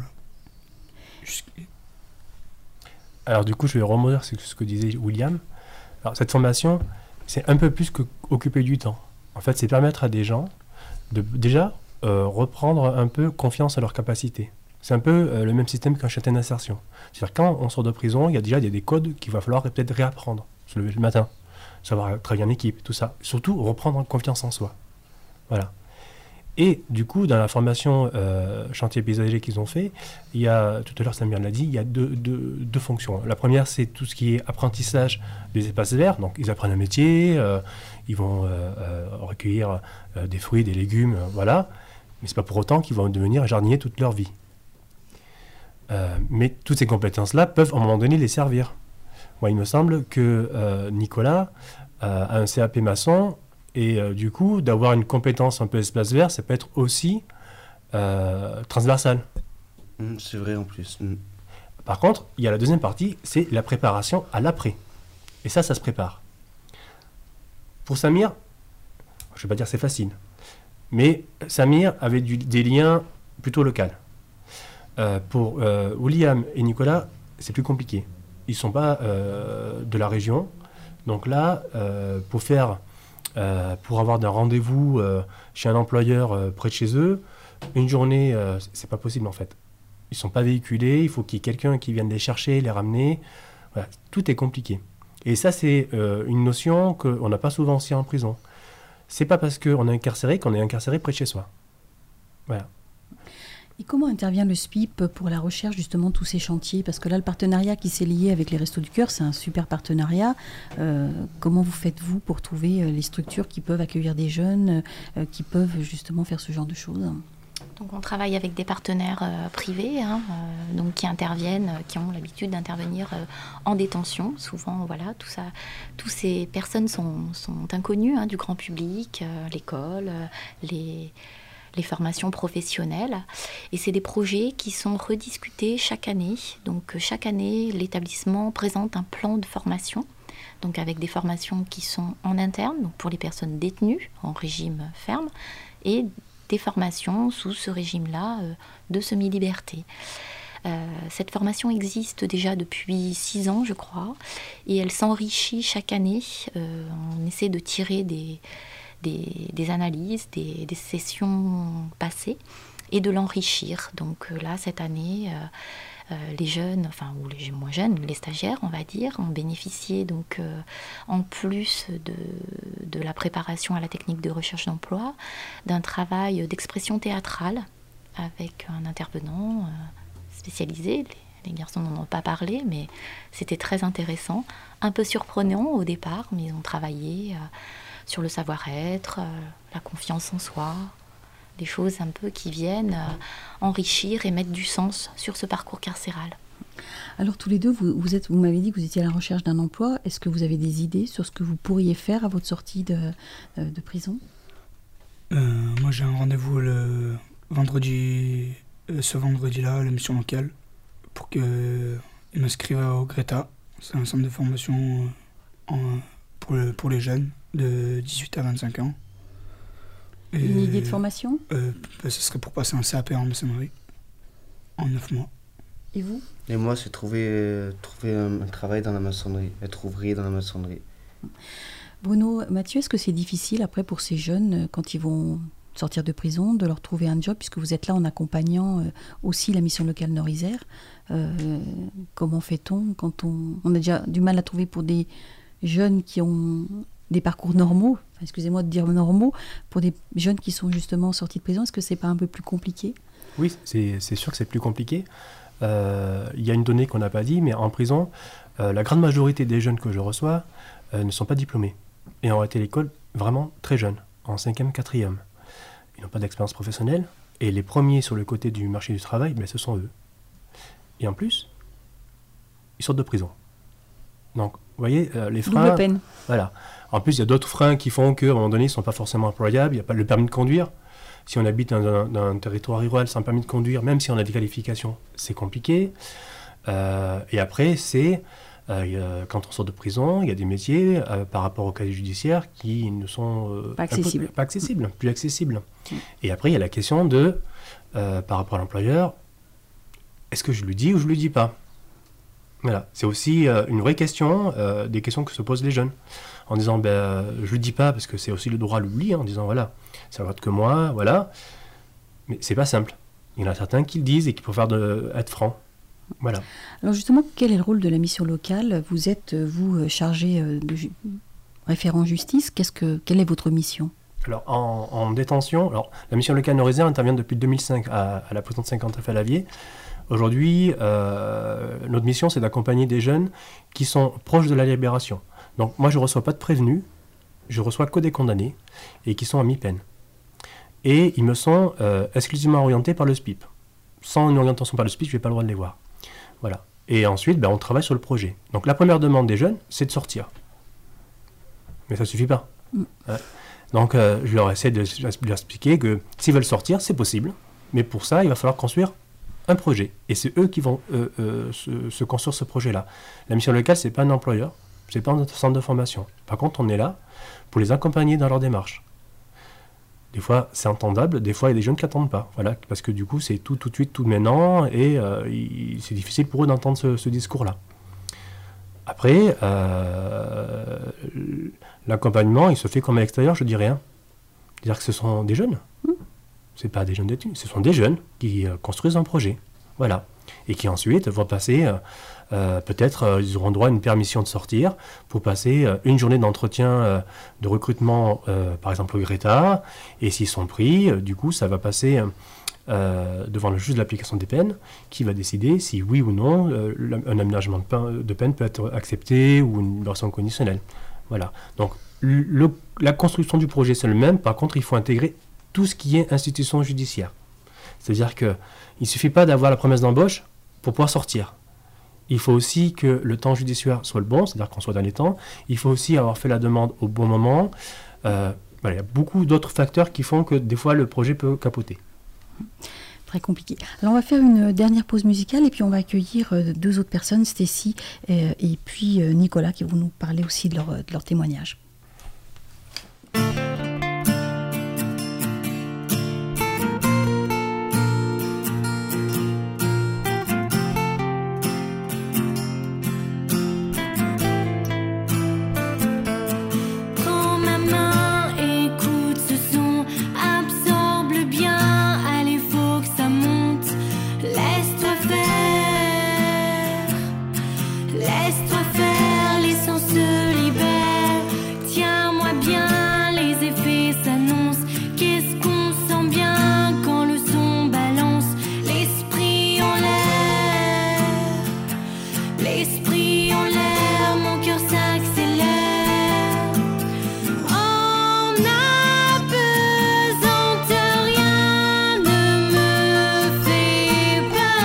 Alors, du coup, je vais rebondir sur ce que disait William. Alors, cette formation, c'est un peu plus qu'occuper du temps. En fait, c'est permettre à des gens de déjà reprendre un peu confiance à leurs capacités. C'est un peu le même système qu'un chantier d'insertion. C'est-à-dire quand on sort de prison, il y a des codes qu'il va falloir peut-être réapprendre, se lever le matin, savoir travailler en équipe, tout ça. Surtout, reprendre confiance en soi. Voilà. Et du coup, dans la formation chantier paysager qu'ils ont fait, il y a, tout à l'heure Samir l'a dit, il y a deux fonctions. La première, c'est tout ce qui est apprentissage des espaces verts. Donc, ils apprennent un métier, ils vont recueillir des fruits, des légumes, voilà. Mais c'est pas pour autant qu'ils vont devenir jardiniers toute leur vie. Mais toutes ces compétences-là peuvent à un moment donné les servir. Moi, il me semble que Nicolas a un CAP maçon et du coup, d'avoir une compétence un peu espace vert, ça peut être aussi transversal. C'est vrai en plus. Par contre, il y a la deuxième partie, c'est la préparation à l'après. Et ça se prépare. Pour Samir, je ne vais pas dire c'est facile, mais Samir avait des liens plutôt locaux. Pour William et Nicolas, c'est plus compliqué. Ils ne sont pas de la région. Donc là, pour avoir un rendez-vous chez un employeur près de chez eux, une journée, c'est pas possible en fait. Ils ne sont pas véhiculés, il faut qu'il y ait quelqu'un qui vienne les chercher, les ramener. Voilà, tout est compliqué. Et ça, c'est une notion qu'on n'a pas souvent aussi en prison. C'est pas parce qu'on est incarcéré qu'on est incarcéré près de chez soi. Voilà. Et comment intervient le SPIP pour la recherche justement de tous ces chantiers? Parce que là, le partenariat qui s'est lié avec les Restos du Cœur, c'est un super partenariat. Comment vous faites-vous pour trouver les structures qui peuvent accueillir des jeunes, qui peuvent justement faire ce genre de choses? Donc on travaille avec des partenaires privés, donc qui interviennent, qui ont l'habitude d'intervenir en détention. Souvent, voilà, toutes ces personnes sont inconnues du grand public, l'école, les formations professionnelles. Et c'est des projets qui sont rediscutés chaque année. Donc chaque année, l'établissement présente un plan de formation, donc avec des formations qui sont en interne, donc pour les personnes détenues en régime ferme, et des formations sous ce régime-là de semi-liberté. Cette formation existe déjà depuis 6 ans, je crois, et elle s'enrichit chaque année. On essaie de tirer des des analyses, des sessions passées et de l'enrichir. Donc là, cette année, les jeunes, ou les moins jeunes, les stagiaires, on va dire, ont bénéficié donc en plus de la préparation à la technique de recherche d'emploi, d'un travail d'expression théâtrale avec un intervenant spécialisé. Les garçons n'en ont pas parlé, mais c'était très intéressant, un peu surprenant au départ, mais ils ont travaillé sur le savoir-être, la confiance en soi, des choses un peu qui viennent enrichir et mettre du sens sur ce parcours carcéral. Alors tous les deux, vous m'avez dit que vous étiez à la recherche d'un emploi. Est-ce que vous avez des idées sur ce que vous pourriez faire à votre sortie de prison ? Moi j'ai un rendez-vous ce vendredi-là à la mission locale pour qu'ils m'inscrivent au Greta. C'est un centre de formation pour les jeunes de 18 à 25 ans. Et une idée de formation ? Ce serait pour passer un CAP en maçonnerie en 9 mois. Et vous ? Et moi, c'est trouver un travail dans la maçonnerie, être ouvrier dans la maçonnerie. Bruno, Mathieu, est-ce que c'est difficile après pour ces jeunes, quand ils vont sortir de prison, de leur trouver un job, puisque vous êtes là en accompagnant aussi la mission locale Nord-Isère ? Comment fait-on quand on a déjà du mal à trouver pour des jeunes qui ont des parcours normaux, excusez-moi de dire normaux, pour des jeunes qui sont justement sortis de prison, est-ce que c'est pas un peu plus compliqué ? Oui, c'est sûr que c'est plus compliqué. Il y a une donnée qu'on n'a pas dit, mais en prison, la grande majorité des jeunes que je reçois ne sont pas diplômés et ont arrêté l'école vraiment très jeunes, en 5e, 4e. Ils n'ont pas d'expérience professionnelle et les premiers sur le côté du marché du travail, ce sont eux. Et en plus, ils sortent de prison. Donc, vous voyez, les freins... Double peine. Voilà. En plus, il y a d'autres freins qui font qu'à un moment donné, ils ne sont pas forcément employables. Il n'y a pas le permis de conduire. Si on habite dans un territoire rural sans permis de conduire, même si on a des qualifications, c'est compliqué. Et après, c'est... quand on sort de prison, il y a des métiers par rapport au casier judiciaire qui ne sont pas accessibles. Plus accessibles. Et après, il y a la question de, par rapport à l'employeur, est-ce que je lui dis ou je ne lui dis pas ? Voilà, c'est aussi une vraie question, des questions que se posent les jeunes, en disant je lui dis pas parce que c'est aussi le droit à l'oubli, en disant voilà, ça ne regarde que moi, voilà, mais c'est pas simple. Il y en a certains qui le disent et qui préfèrent être francs. Voilà. Alors justement, quel est le rôle de la mission locale ? Vous êtes, vous, chargé de référent justice. Quelle est votre mission ? Alors, en détention, la mission locale Nord-Isère intervient depuis 2005 à la prison de Saint-Quentin-Fallavier. Aujourd'hui, notre mission, c'est d'accompagner des jeunes qui sont proches de la libération. Donc, moi, je ne reçois pas de prévenus, je reçois que des condamnés et qui sont à mi-peine. Et ils me sont exclusivement orientés par le SPIP. Sans une orientation par le SPIP, je n'ai pas le droit de les voir. Voilà. Et ensuite, on travaille sur le projet. Donc, la première demande des jeunes, c'est de sortir. Mais ça ne suffit pas. Ouais. Donc, je leur essaie de leur expliquer que s'ils veulent sortir, c'est possible. Mais pour ça, il va falloir construire un projet. Et c'est eux qui vont se construire ce projet-là. La mission locale, ce n'est pas un employeur, ce n'est pas un centre de formation. Par contre, on est là pour les accompagner dans leur démarche. Des fois, c'est entendable. Des fois, il y a des jeunes qui n'attendent pas. Voilà, parce que du coup, c'est tout de suite, tout maintenant. Et c'est difficile pour eux d'entendre ce discours-là. Après, l'accompagnement, il se fait comme à l'extérieur, je dirais. C'est-à-dire que ce sont des jeunes. Ce n'est pas des jeunes d'études. Ce sont des jeunes qui construisent un projet. Voilà. Et qui ensuite vont passer, peut-être, ils auront droit à une permission de sortir pour passer une journée d'entretien de recrutement, par exemple au Greta. Et s'ils sont pris, du coup, ça va passer devant le juge de l'application des peines qui va décider si oui ou non un aménagement de peine peut être accepté ou une version conditionnelle. Voilà. Donc, la construction du projet, c'est le même. Par contre, il faut intégrer tout ce qui est institution judiciaire. C'est-à-dire qu'il ne suffit pas d'avoir la promesse d'embauche pour pouvoir sortir. Il faut aussi que le temps judiciaire soit le bon, c'est-à-dire qu'on soit dans les temps. Il faut aussi avoir fait la demande au bon moment. Il y a beaucoup d'autres facteurs qui font que des fois le projet peut capoter. Très compliqué. Alors on va faire une dernière pause musicale et puis on va accueillir deux autres personnes, Stécie et puis Nicolas, qui vont nous parler aussi de leur témoignage. Quand ma main est coupée Laisse-toi faire, les sens se libèrent. Tiens-moi bien, les effets s'annoncent. Qu'est-ce qu'on sent bien quand le son balance? L'esprit en l'air, l'esprit en l'air, mon cœur s'accélère. En apesanteur, rien ne me fait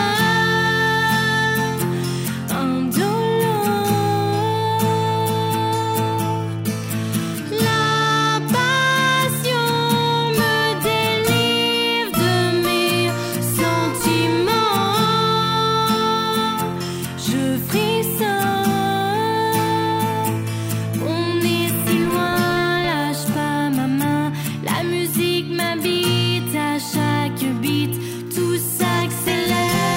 peur. Indolent, la passion me délivre de mes sentiments. Je frissonne, on est si loin, lâche pas ma main. La musique m'habite à chaque beat. Tout s'accélère,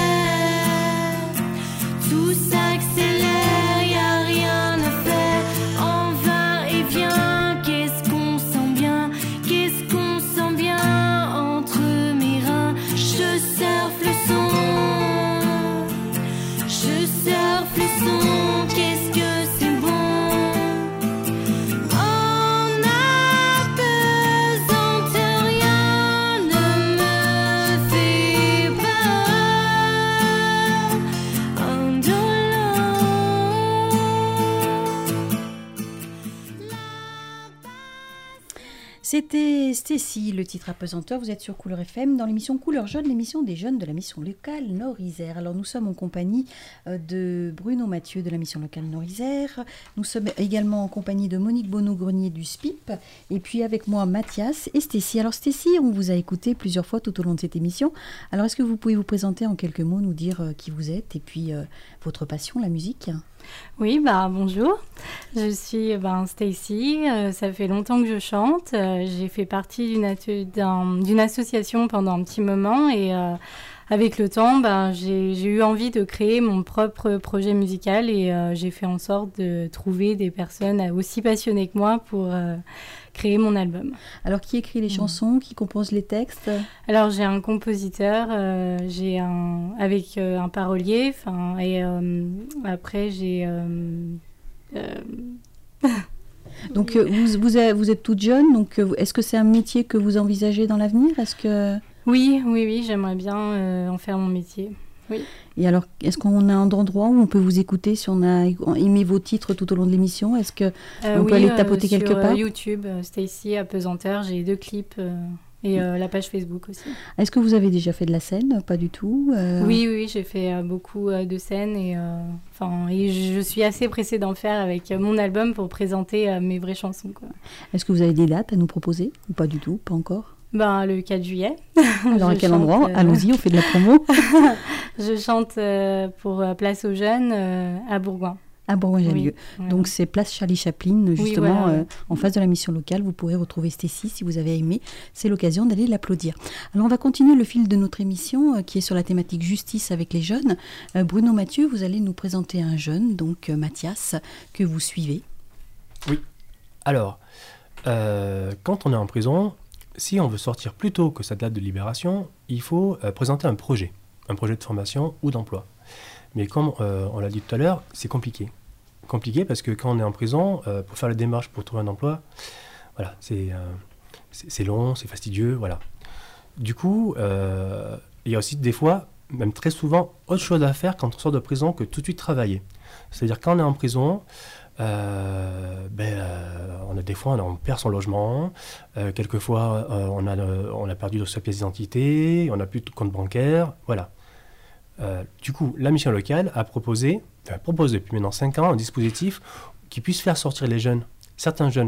y a rien à faire. En va et vient, qu'est-ce qu'on sent bien, qu'est-ce qu'on sent bien entre mes reins. Je surfe le son, qu'est-ce que c'est bon. En apesanteur, rien ne me fait peur. Indolent. C'était Stécie, le titre apesanteur. Vous êtes sur Couleur FM dans l'émission Couleur Jaune, l'émission des jeunes de la mission locale Nord-Isère. Alors nous sommes en compagnie de Bruno Mathieu de la mission locale Nord-Isère. Nous sommes également en compagnie de Monique Bonneau-Grenier du SPIP. Et puis avec moi Mathias et Stécie. Alors Stécie, on vous a écouté plusieurs fois tout au long de cette émission. Alors est-ce que vous pouvez vous présenter en quelques mots, nous dire qui vous êtes et puis votre passion, la musique? Oui, bonjour. Je suis Stécie. Ça fait longtemps que je chante. J'ai fait partie d'une association pendant un petit moment et avec le temps, j'ai eu envie de créer mon propre projet musical et j'ai fait en sorte de trouver des personnes aussi passionnées que moi pour créer mon album. Alors, qui écrit les chansons, qui compose les textes? Alors, j'ai un compositeur, j'ai avec un parolier, et après, j'ai... Donc, vous êtes toute jeune, donc est-ce que c'est un métier que vous envisagez dans l'avenir? Est-ce que... Oui, j'aimerais bien en faire mon métier. Oui. Et alors, est-ce qu'on a un endroit où on peut vous écouter si on a aimé vos titres tout au long de l'émission? Est-ce qu'on peut aller tapoter quelque part? Sur YouTube, Stécie apesanteur, j'ai 2 clips et la page Facebook aussi. Est-ce que vous avez déjà fait de la scène? Pas du tout. Oui, j'ai fait beaucoup de scènes et je suis assez pressée d'en faire avec mon album pour présenter mes vraies chansons, quoi. Est-ce que vous avez des dates à nous proposer ou pas du tout? Pas encore? Le 4 juillet. Alors, à quel endroit? Allons-y, on fait de la promo. Je chante pour Place aux Jeunes à Bourgoin. À Bourgoin-Jallieu. Oui, donc, c'est Place Charlie Chaplin, justement, en face de la mission locale. Vous pourrez retrouver Stécie si vous avez aimé. C'est l'occasion d'aller l'applaudir. Alors, on va continuer le fil de notre émission qui est sur la thématique justice avec les jeunes. Bruno Mathieu, vous allez nous présenter un jeune, donc Mathias, que vous suivez. Oui. Alors, quand on est en prison... Si on veut sortir plus tôt que sa date de libération, il faut présenter un projet de formation ou d'emploi. Mais comme on l'a dit tout à l'heure, c'est compliqué. Compliqué parce que quand on est en prison, pour faire la démarche pour trouver un emploi, voilà, c'est long, c'est fastidieux, voilà. Du coup, il y a aussi des fois, même très souvent, autre chose à faire quand on sort de prison que tout de suite travailler. C'est-à-dire quand on est en prison... des fois on perd son logement, quelquefois on a perdu sa pièce d'identité, on n'a plus de compte bancaire, voilà. Du coup, la mission locale propose depuis maintenant 5 ans un dispositif qui puisse faire sortir les jeunes, certains jeunes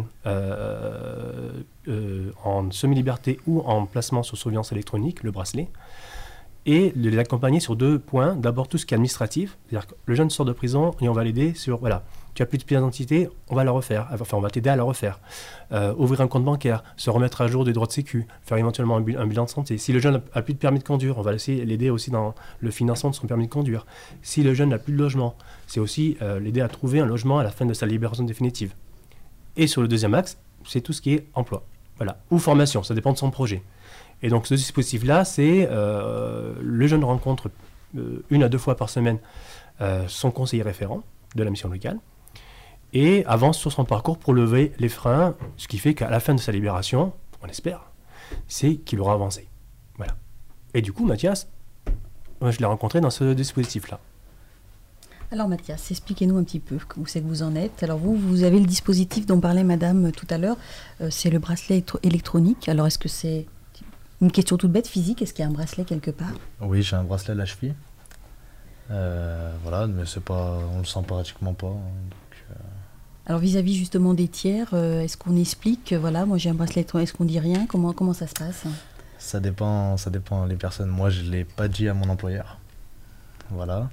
en semi-liberté ou en placement sous surveillance électronique, le bracelet, et de les accompagner sur 2 points. D'abord, tout ce qui est administratif, c'est-à-dire que le jeune sort de prison et on va l'aider sur, voilà, tu n'as plus de pièce d'identité, on va la refaire, on va t'aider à la refaire. Ouvrir un compte bancaire, se remettre à jour des droits de sécu, faire éventuellement un bilan de santé. Si le jeune n'a plus de permis de conduire, on va l'aider aussi dans le financement de son permis de conduire. Si le jeune n'a plus de logement, c'est aussi l'aider à trouver un logement à la fin de sa libération définitive. Et sur le deuxième axe, c'est tout ce qui est emploi, voilà, ou formation, ça dépend de son projet. Et donc ce dispositif-là, c'est le jeune rencontre 1 à 2 fois par semaine son conseiller référent. de la mission locale et avance sur son parcours pour lever les freins, ce qui fait qu'à la fin de sa libération, on espère, c'est qu'il aura avancé. Voilà. Et du coup, Mathias, moi, je l'ai rencontré dans ce dispositif-là. Alors Mathias, expliquez-nous un petit peu où c'est que vous en êtes. Alors vous avez le dispositif dont parlait Madame tout à l'heure, c'est le bracelet électronique. Alors est-ce que c'est une question toute bête, physique? Est-ce qu'il y a un bracelet quelque part? Oui, j'ai un bracelet à la cheville. Voilà, mais c'est pas, on le sent pratiquement pas. Alors vis-à-vis justement des tiers, est-ce qu'on explique, voilà, moi j'ai un bracelet électronique, est-ce qu'on dit rien? Comment ça se passe? Ça dépend des personnes. Moi, je l'ai pas dit à mon employeur. Voilà.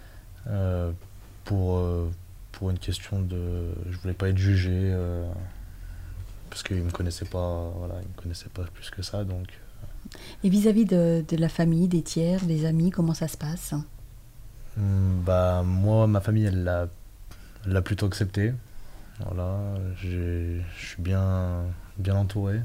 Pour une question de... Je voulais pas être jugé parce qu'il me connaissait pas, voilà, il me connaissait pas plus que ça, donc... Et vis-à-vis de la famille, des tiers, des amis, comment ça se passe? Bah, moi, ma famille, elle l'a plutôt accepté. Voilà, je suis bien entouré.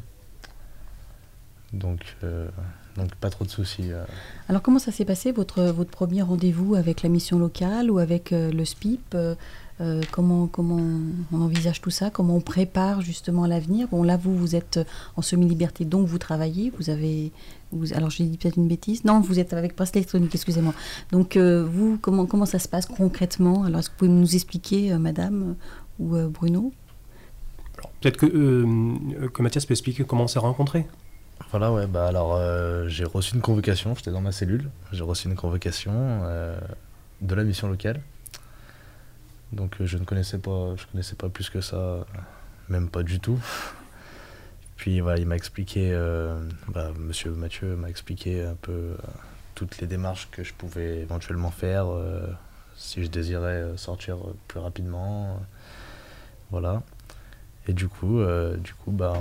Donc pas trop de soucis. Alors comment ça s'est passé votre premier rendez-vous avec la mission locale ou avec le SPIP? Comment on envisage tout ça? Comment on prépare justement l'avenir? Bon là vous êtes en semi-liberté, donc vous travaillez, alors j'ai dit peut-être une bêtise. Non, vous êtes avec bracelet électronique, excusez-moi. Donc vous, comment ça se passe concrètement? Alors est-ce que vous pouvez nous expliquer, Madame ou Bruno? Alors, peut-être que Mathias peut expliquer comment on s'est rencontrés. Voilà, ouais, bah alors j'ai reçu une convocation, j'étais dans ma cellule, j'ai reçu une convocation de la mission locale. Donc je connaissais pas plus que ça, même pas du tout. Puis voilà, il m'a expliqué, Monsieur Mathieu m'a expliqué un peu toutes les démarches que je pouvais éventuellement faire si je désirais sortir plus rapidement. Voilà. Et du coup, bah,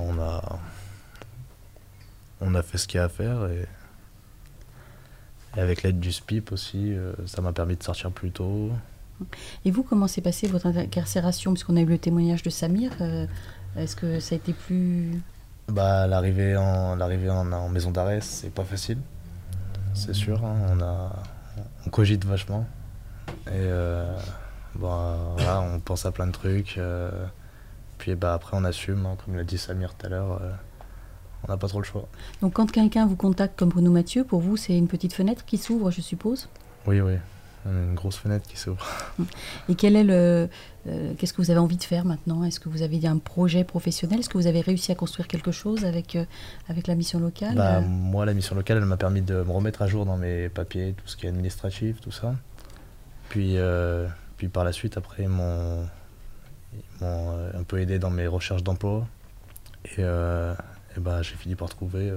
on a fait ce qu'il y a à faire et avec l'aide du SPIP aussi, ça m'a permis de sortir plus tôt. Et vous, comment s'est passée votre incarcération? Puisqu'on a eu le témoignage de Samir, est-ce que ça a été plus... Bah, l'arrivée en maison d'arrêt, c'est pas facile, c'est sûr. Hein, on cogite vachement. Et voilà, on pense à plein de trucs. Puis bah, après, on assume, hein, comme l'a dit Samir tout à l'heure. On n'a pas trop le choix. Donc quand quelqu'un vous contacte comme Bruno Mathieu, pour vous, c'est une petite fenêtre qui s'ouvre, je suppose? Oui, une grosse fenêtre qui s'ouvre. Et qu'est-ce que vous avez envie de faire maintenant? Est-ce que vous avez un projet professionnel? Est-ce que vous avez réussi à construire quelque chose avec la mission locale? Bah, moi, la mission locale, elle m'a permis de me remettre à jour dans mes papiers, tout ce qui est administratif, tout ça. Puis par la suite, après, ils m'ont un peu aidé dans mes recherches d'emploi. Et bah, j'ai fini par trouver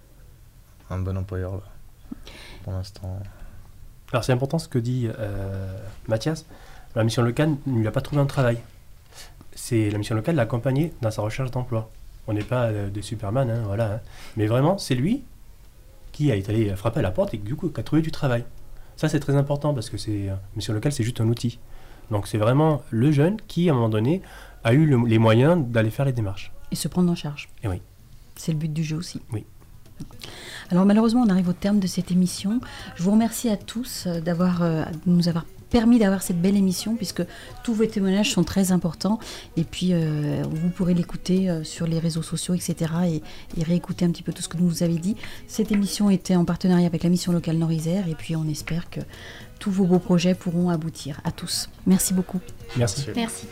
un bon employeur là, pour l'instant. Alors c'est important ce que dit Mathias. La mission locale ne lui a pas trouvé un travail. C'est la mission locale l'a accompagné dans sa recherche d'emploi. On n'est pas des Superman, hein, voilà. Hein. Mais vraiment, c'est lui qui a été allé frapper à la porte et du coup qui a trouvé du travail. Ça c'est très important parce que mission locale c'est juste un outil. Donc c'est vraiment le jeune qui à un moment donné a eu les moyens d'aller faire les démarches. Et se prendre en charge. Et oui. C'est le but du jeu aussi. Oui. Alors malheureusement, on arrive au terme de cette émission. Je vous remercie à tous de nous avoir permis d'avoir cette belle émission, puisque tous vos témoignages sont très importants. Et puis, vous pourrez l'écouter sur les réseaux sociaux, etc. et réécouter un petit peu tout ce que vous avez dit. Cette émission était en partenariat avec la mission locale Nord-Isère. Et puis, on espère que tous vos beaux projets pourront aboutir. À tous. Merci beaucoup. Merci. Merci.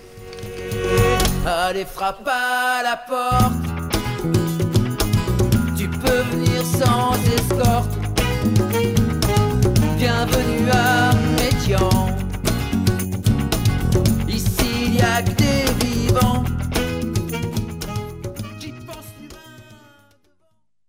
Allez, frappe à la porte. Tu peux venir sans escorte.